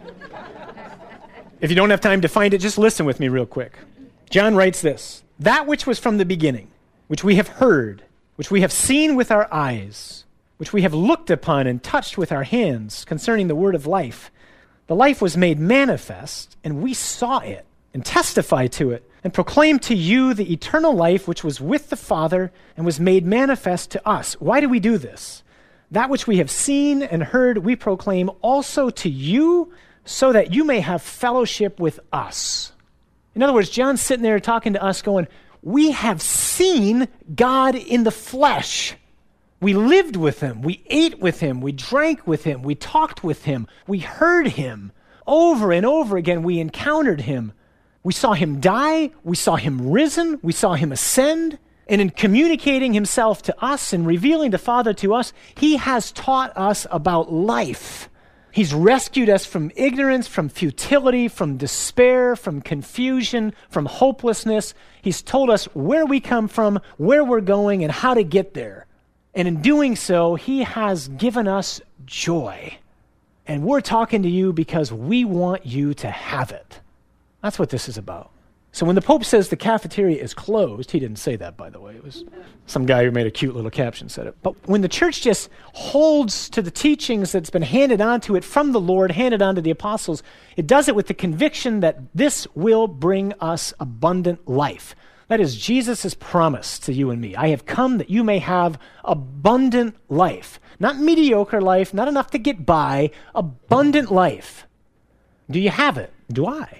If you don't have time to find it, just listen with me real quick. John writes this, "That which was from the beginning, which we have heard, which we have seen with our eyes, which we have looked upon and touched with our hands concerning the word of life. The life was made manifest, and we saw it, and testify to it, and proclaim to you the eternal life which was with the Father and was made manifest to us." Why do we do this? "That which we have seen and heard we proclaim also to you, so that you may have fellowship with us." In other words, John's sitting there talking to us going, we have seen God in the flesh. We lived with him. We ate with him. We drank with him. We talked with him. We heard him. Over and over again, we encountered him. We saw him die. We saw him risen. We saw him ascend. And in communicating himself to us and revealing the Father to us, he has taught us about life. He's rescued us from ignorance, from futility, from despair, from confusion, from hopelessness. He's told us where we come from, where we're going, and how to get there. And in doing so, he has given us joy. And we're talking to you because we want you to have it. That's what this is about. So when the Pope says the cafeteria is closed, he didn't say that, by the way. It was some guy who made a cute little caption said it. But when the church just holds to the teachings that's been handed on to it from the Lord, handed on to the apostles, it does it with the conviction that this will bring us abundant life. That is Jesus' promise to you and me. I have come that you may have abundant life. Not mediocre life, not enough to get by, abundant life. Do you have it? Do I?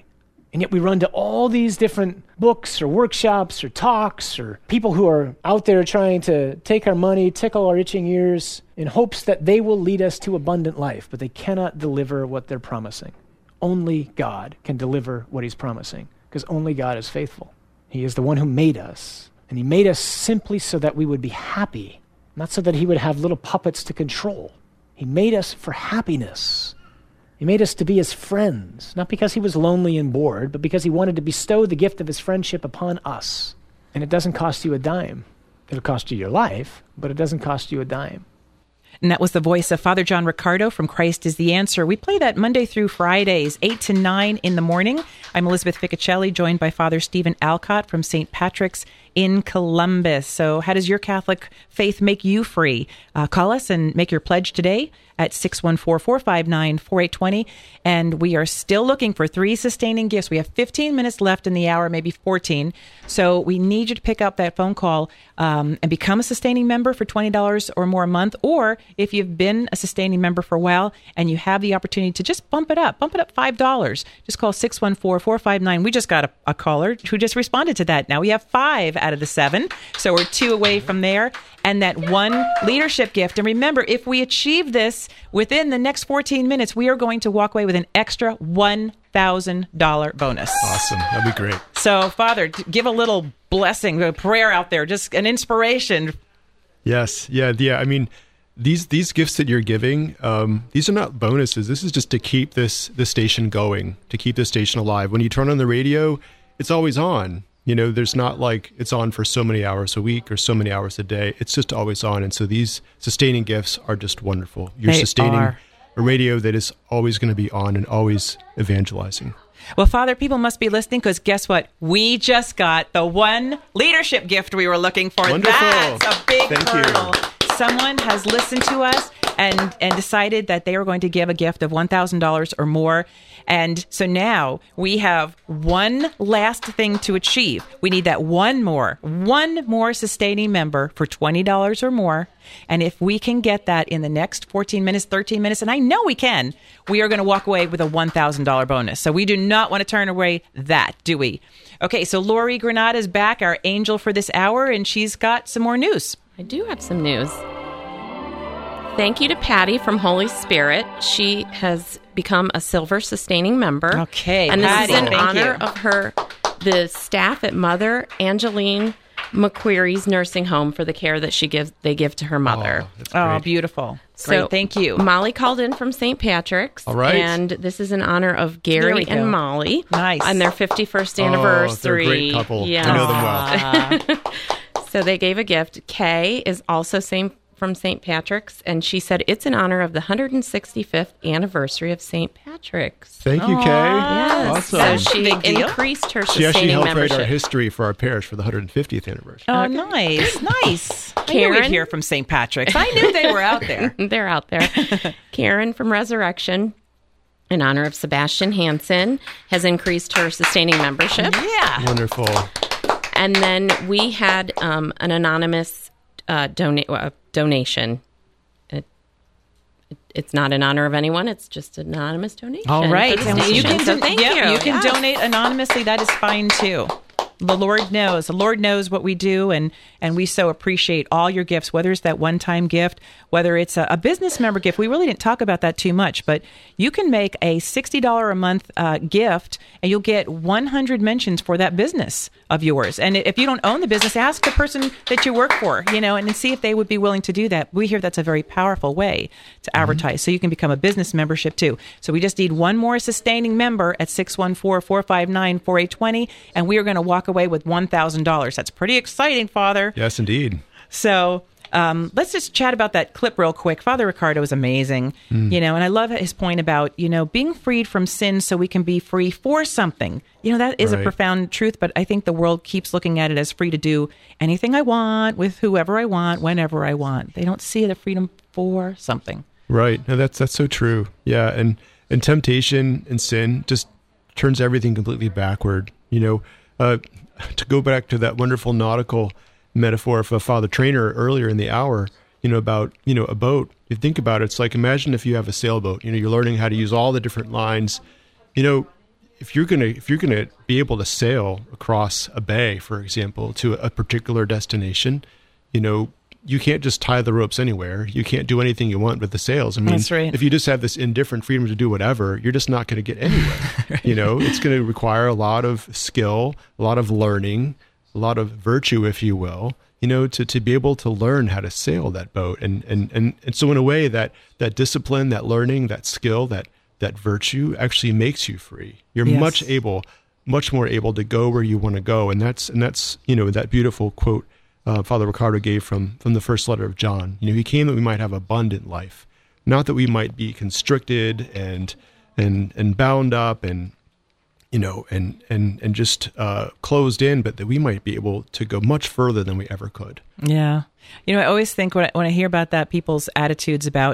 And yet we run to all these different books or workshops or talks or people who are out there trying to take our money, tickle our itching ears in hopes that they will lead us to abundant life, but they cannot deliver what they're promising. Only God can deliver what he's promising, because only God is faithful. He is the one who made us, and he made us simply so that we would be happy, not so that he would have little puppets to control. He made us for happiness. He made us to be his friends, not because he was lonely and bored, but because he wanted to bestow the gift of his friendship upon us. And it doesn't cost you a dime. It'll cost you your life, but it doesn't cost you a dime. And that was the voice of Father John Riccardo from Christ is the Answer. We play that Monday through Fridays, 8 to 9 in the morning. I'm Elizabeth Ficocelli, joined by Father Stephen Alcott from St. Patrick's in Columbus. So how does your Catholic faith make you free? Call us and make your pledge today at 614-459-4820. And we are still looking for 3 sustaining gifts. We have 15 minutes left in the hour, maybe 14. So we need you to pick up that phone call and become a sustaining member for $20 or more a month. Or if you've been a sustaining member for a while and you have the opportunity to just bump it up $5. Just call 614-459. We just got a caller who just responded to that. Now we have 5 out of the 7. So we're 2 away from there. And that 1 leadership gift. And remember, if we achieve this within the next 14 minutes, we are going to walk away with an extra $1,000 bonus. Awesome. That'd be great. So, Father, give a little blessing, a prayer out there, just an inspiration. Yes. Yeah. I mean, these gifts that you're giving, these are not bonuses. This is just to keep this station going, to keep this station alive. When you turn on the radio, it's always on. You know, there's not like it's on for so many hours a week or so many hours a day. It's just always on. And so these sustaining gifts are just wonderful. You're sustaining a radio that is always going to be on and always evangelizing. Well, Father, people must be listening because guess what? We just got the 1 leadership gift we were looking for. Wonderful. That's a big Thank hurdle. you. Someone has listened to us and decided that they are going to give a gift of $1,000 or more. And so now we have one last thing to achieve. We need that one more sustaining member for $20 or more. And if we can get that in the next 14 minutes, 13 minutes, and I know we can, we are going to walk away with a $1,000 bonus. So we do not want to turn away that, do we? Okay, so Lori Granada is back, our angel for this hour, and she's got some more news. I do have some news. Thank you to Patty from Holy Spirit. She has become a silver sustaining member. Okay, and Patty, this is in thank honor you. of the staff at Mother Angeline McQuarrie's nursing home for the care that they give to her mother. Oh, beautiful. So, great, thank you. Molly called in from St. Patrick's. All right. And this is in honor of Gary and Molly. Nice. On their 51st anniversary. They're a great couple. Yes. I know them well. So they gave a gift. Kay is also from St. Patrick's, and she said it's in honor of the 165th anniversary of St. Patrick's. Thank you, Kay. Yes. Awesome. So she Big deal. increased her She actually sustaining helped write membership. our history for our parish for the 150th anniversary. Oh, nice. I knew Karen? we'd hear from St. Patrick's. I knew they were out there. They're out there. Karen from Resurrection, in honor of Sebastian Hansen, has increased her sustaining membership. Yeah. Wonderful. And then we had an anonymous donation. It's not in honor of anyone. It's just an anonymous donation. All right. for the And you station. can, So thank you. You can Yes. donate anonymously. That is fine, too. The Lord knows. The Lord knows what we do, and we so appreciate all your gifts, whether it's that one-time gift, whether it's a business member gift. We really didn't talk about that too much, but you can make a $60 a month gift, and you'll get 100 mentions for that business of yours. And if you don't own the business, ask the person that you work for, and see if they would be willing to do that. We hear that's a very powerful way to advertise, so you can become a business membership too. So we just need one more sustaining member at 614-459-4820, and we are going to walk away with $1,000. That's pretty exciting, Father. Yes, indeed. So let's just chat about that clip real quick. Father Riccardo is amazing, and I love his point about, being freed from sin so we can be free for something. That is a Right. profound truth, but I think the world keeps looking at it as free to do anything I want with whoever I want, whenever I want. They don't see the freedom for something. Right. No, that's so true. Yeah. And temptation and sin just turns everything completely backward. To go back to that wonderful nautical metaphor of Father Trainer earlier in the hour, about, a boat. You think about it, it's like, imagine if you have a sailboat, you're learning how to use all the different lines. if you're gonna be able to sail across a bay, for example, to a particular destination, you can't just tie the ropes anywhere. You can't do anything you want with the sails. I mean, that's right. If you just have this indifferent freedom to do whatever, you're just not going to get anywhere. Right. It's going to require a lot of skill, a lot of learning, a lot of virtue, if you will, to be able to learn how to sail that boat. And so in a way that discipline, that learning, that skill, that virtue actually makes you free. You're much more able to go where you want to go. And that's that beautiful quote Father Ricardo gave from the first letter of John. He came that we might have abundant life, not that we might be constricted and bound up and just closed in, but that we might be able to go much further than we ever could. Yeah. I always think when I hear about that, people's attitudes about,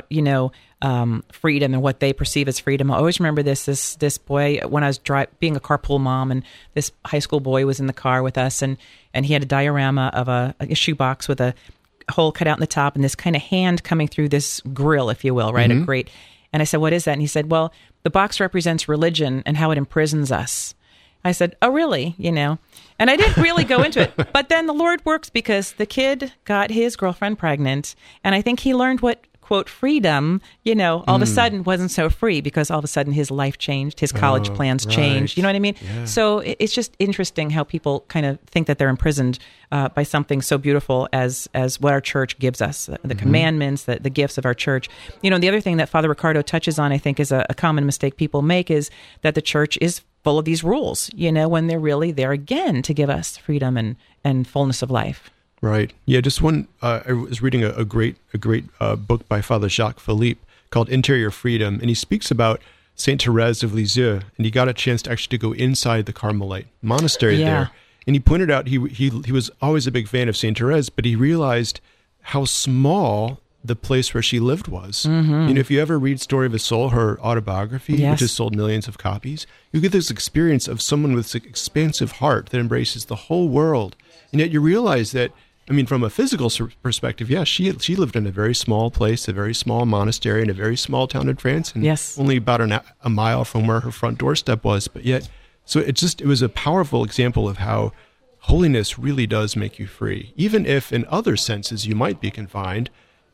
freedom and what they perceive as freedom. I always remember this boy when I was being a carpool mom, and this high school boy was in the car with us, and he had a diorama of a shoebox with a hole cut out in the top and this kind of hand coming through this grill, if you will, right? Mm-hmm. A grate. And I said, what is that? And he said, well, the box represents religion and how it imprisons us. I said, oh, really? And I didn't really go into it. But then the Lord works, because the kid got his girlfriend pregnant. And I think he learned what, quote, freedom, all of a sudden wasn't so free, because all of a sudden his life changed, his college plans changed. You know what I mean? Yeah. So it's just interesting how people kind of think that they're imprisoned by something so beautiful as what our church gives us, the commandments, the gifts of our church. The other thing that Father Ricardo touches on, I think, is a common mistake people make, is that the church is full of these rules, when they're really there again to give us freedom and fullness of life. Right. Yeah. Just one. I was reading a great book by Father Jacques Philippe called Interior Freedom, and he speaks about Saint Therese of Lisieux, and he got a chance to actually go inside the Carmelite monastery there, and he pointed out he was always a big fan of Saint Therese, but he realized how small the place where she lived was. Mm-hmm. If you ever read Story of a Soul, her autobiography, which has sold millions of copies, you get this experience of someone with an expansive heart that embraces the whole world, and yet you realize that. From a physical perspective, she lived in a very small place, a very small monastery in a very small town in France, and only about a mile from where her front doorstep was. But yet, so it was a powerful example of how holiness really does make you free. Even if in other senses you might be confined,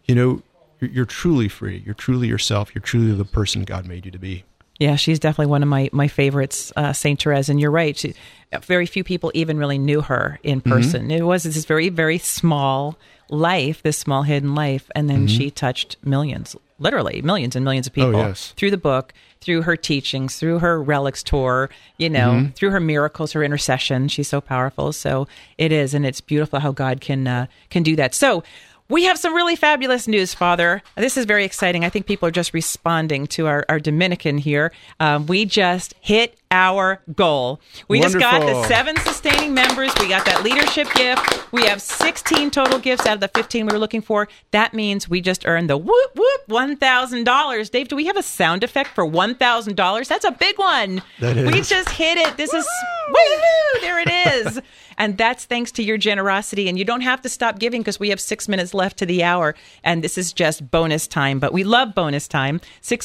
you're truly free. You're truly yourself. You're truly the person God made you to be. Yeah, she's definitely one of my favorites, Saint Therese. And you're right. Very few people even really knew her in person. Mm-hmm. It was this very, very small life, this small hidden life. And then she touched millions, literally millions and millions of people through the book, through her teachings, through her relics tour, through her miracles, her intercession. She's so powerful. So it is. And it's beautiful how God can do that. So we have some really fabulous news, Father. This is very exciting. I think people are just responding to our Dominican here. We just hit our goal. We just got the 7 sustaining members. We got that leadership gift. We have 16 total gifts out of the 15 we were looking for. That means we just earned the whoop, whoop, $1,000. Dave, do we have a sound effect for $1,000? That's a big one. That is. We just hit it. This is, woo-hoo, there it is. And that's thanks to your generosity. And you don't have to stop giving, because we have 6 minutes left to the hour. And this is just bonus time. But we love bonus time.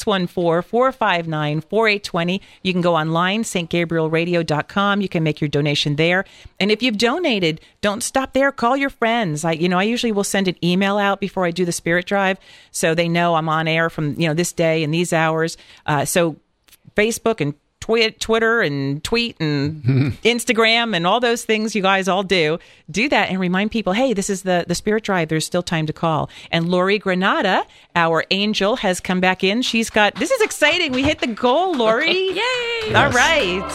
614-459-4820. You can go online, stgabrielradio.com. You can make your donation there. And if you've donated, don't stop there. Call your friends. I usually will send an email out before I do the Spirit Drive, so they know I'm on air from this day and these hours. So Facebook and Twitter and tweet and Instagram and all those things you guys all do that and remind people, hey, this is the Spirit Drive. There's still time to call. And Lori Granada, our angel, has come back in. This is exciting. We hit the goal, Lori. Yay! Yes. All right.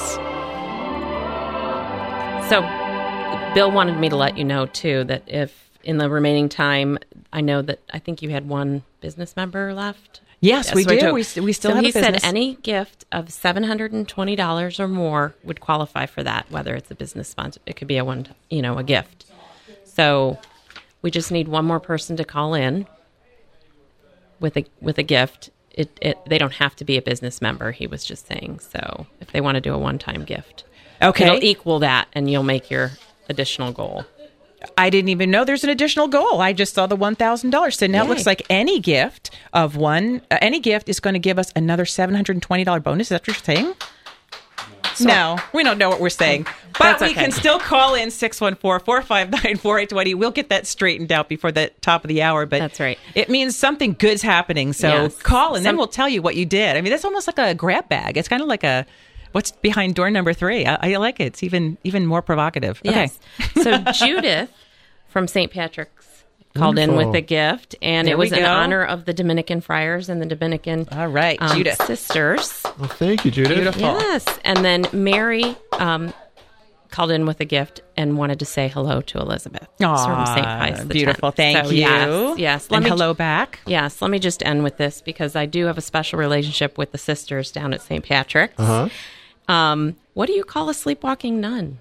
So Bill wanted me to let you know, too, that if in the remaining time, I think you had one business member left. Yes, we do. We still have a business. So he said any gift of $720 or more would qualify for that, whether it's a business sponsor. It could be a gift. So we just need one more person to call in with a gift. They don't have to be a business member, he was just saying. So if they want to do a one-time gift, it'll equal that, and you'll make your additional goal. I didn't even know there's an additional goal. I just saw the $1,000. So now it looks like any gift is going to give us another $720 bonus. Is that what you're saying? No, we don't know what we're saying. But we can still call in 614-459-4820. We'll get that straightened out before the top of the hour. But that's right. It means something good's happening. So call, and then we'll tell you what you did. I mean, that's almost like a grab bag. It's kind of like a what's behind door number 3. I like it. It's even more provocative. Yes. Okay. So Judith from St. Patrick's called in with a gift, and it was in honor of the Dominican friars and the Dominican Judith sisters. Well, thank you, Judith. Beautiful. Yes. And then Mary called in with a gift and wanted to say hello to Elizabeth. Aww, from St. Pius X. Beautiful. Thank you. Yes. And hello back. Yes. Let me just end with this because I do have a special relationship with the sisters down at St. Patrick's. What do you call a sleepwalking nun?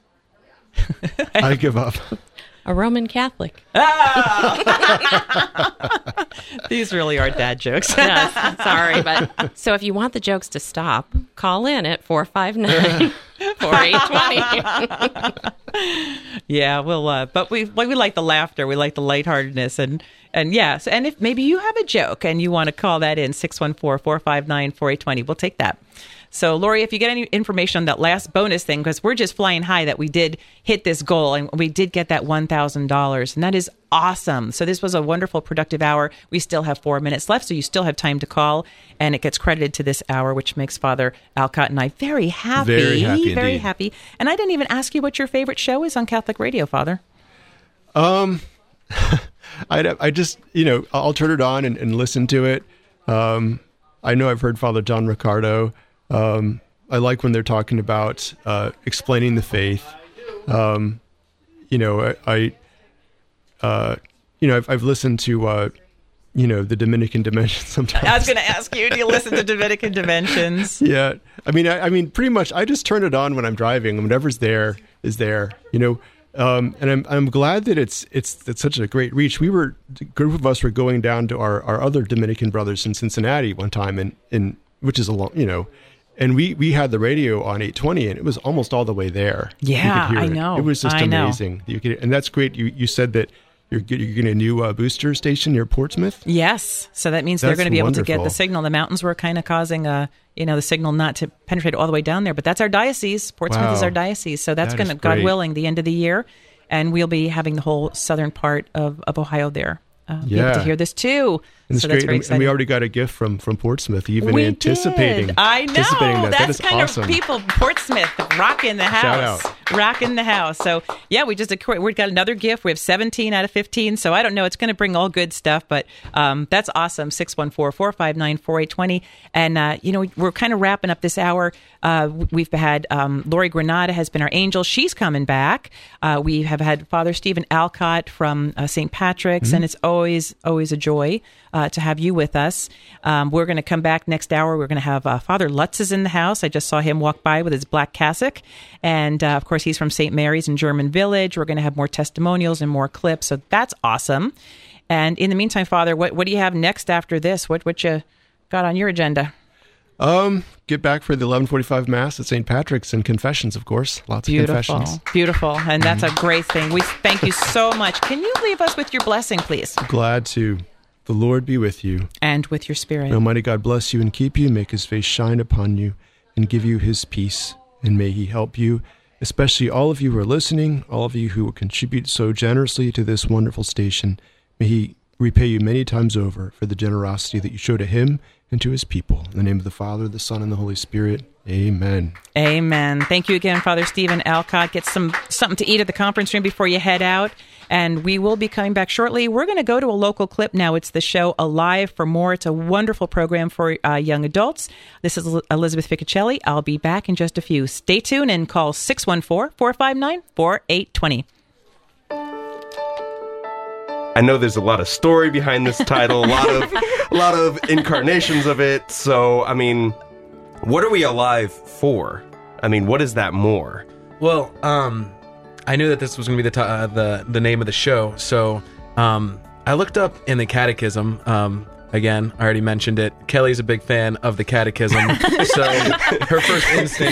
I give up. A Roman Catholic. These really are dad jokes. Yes, sorry, but so if you want the jokes to stop, call in at 459-4820. Yeah, we'll. But we like the laughter. We like the lightheartedness, and yes, and if maybe you have a joke and you want to call that in 614-459-4820, we'll take that. So, Lori, if you get any information on that last bonus thing, because we're just flying high that we did hit this goal and we did get that $1,000, and that is awesome. So this was a wonderful, productive hour. We still have 4 minutes left, so you still have time to call, and it gets credited to this hour, which makes Father Alcott and I very happy. Very happy. And I didn't even ask you what your favorite show is on Catholic Radio, Father. I just, I'll turn it on and listen to it. I know I've heard Father John Riccardo. I like when they're talking about explaining the faith. I've listened to the Dominican Dimensions sometimes. I was going to ask you, do you listen to Dominican Dimensions? Yeah, I mean, pretty much. I just turn it on when I'm driving, and whatever's there is there. And I'm glad that it's such a great reach. A group of us were going down to our other Dominican brothers in Cincinnati one time, and which is a long, and we had the radio on 820, and it was almost all the way there. Yeah, I know. It was just amazing. And that's great. You said that you're getting a new booster station near Portsmouth. Yes, so that means they're going to be able to get the signal. The mountains were kind of causing the signal not to penetrate all the way down there, but that's our diocese. Portsmouth is our diocese, so that's going to, God willing, the end of the year, and we'll be having the whole southern part of Ohio there. Be able to hear this too. And so that's very exciting. And we already got a gift from Portsmouth, even anticipating. Did. I know. That. That's that is kind awesome. of people. Portsmouth, rocking the house. Shout out. Rocking the house. So, yeah, we've got another gift. We have 17 out of 15. So, I don't know. It's going to bring all good stuff, but that's awesome. 614-459-4820. And, we're kind of wrapping up this hour. We've had Lori Granada has been our angel. She's coming back. We have had Father Stephen Alcott from St. Patrick's, and it's always a joy to have you with us. We're going to come back next hour. We're going to have Father Lutz is in the house. I just saw him walk by with his black cassock. And, of course, he's from St. Mary's in German Village. We're going to have more testimonials and more clips. So that's awesome. And in the meantime, Father, what do you have next after this? What you got on your agenda? Get back for the 11:45 Mass at St. Patrick's and confessions, of course. Lots of confessions. Beautiful. And that's a great thing. We thank you so much. Can you leave us with your blessing, please? Glad to. The Lord be with you. And with your spirit. May Almighty God bless you and keep you, make his face shine upon you, and give you his peace. And may he help you, especially all of you who are listening, all of you who will contribute so generously to this wonderful station. May he repay you many times over for the generosity that you show to him and to his people. In the name of the Father, the Son, and the Holy Spirit. Amen. Amen. Thank you again, Father Stephen Alcott. Get something to eat at the conference room before you head out. And we will be coming back shortly. We're going to go to a local clip now. It's the show Alive for More. It's a wonderful program for young adults. This is Elizabeth Ficcicelli. I'll be back in just a few. Stay tuned and call 614-459-4820. I know there's a lot of story behind this title, a lot of incarnations of it. So, I mean, what are we alive for? I mean, what is that more? Well, I knew that this was going to be the name of the show, so I looked up in the Catechism. Again, I already mentioned it. Kelly's a big fan of the Catechism, so her first instinct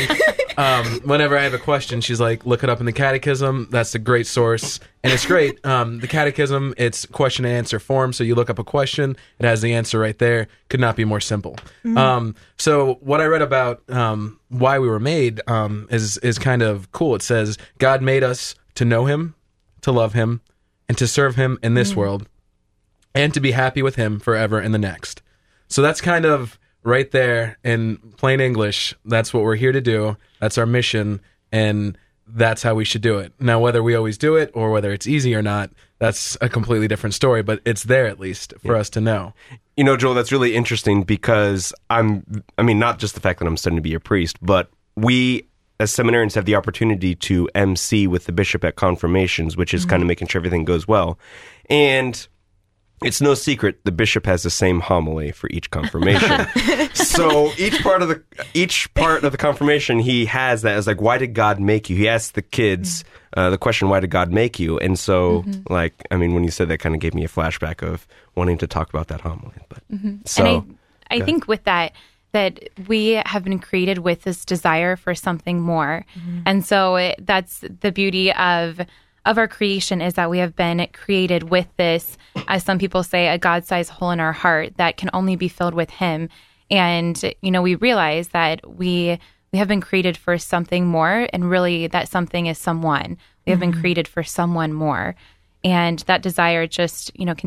whenever I have a question, she's like, look it up in the Catechism. That's a great source. And it's great. The Catechism, it's question and answer form. So you look up a question, it has the answer right there. Could not be more simple. So what I read about why we were made is kind of cool. It says, God made us to know him, to love him, and to serve him in this world, and to be happy with him forever in the next. So that's kind of right there in plain English. That's what we're here to do. That's our mission, and that's how we should do it. Now, whether we always do it or whether it's easy or not, that's a completely different story, but it's there at least for us to know. You know, Joel, that's really interesting because not just the fact that I'm studying to be a priest, but we as seminarians have the opportunity to MC with the bishop at confirmations, which is kind of making sure everything goes well. And it's no secret the bishop has the same homily for each confirmation. So each part of the confirmation, he has that as like, why did God make you? He asks the kids the question, why did God make you? And so, when you said that, kind of gave me a flashback of wanting to talk about that homily. But so, and I think with that we have been created with this desire for something more, and so that's the beauty of our creation, is that we have been created with this, as some people say, a God-sized hole in our heart that can only be filled with him. And, we realize that we have been created for something more, and really that something is someone. We have been created for someone more. And that desire just,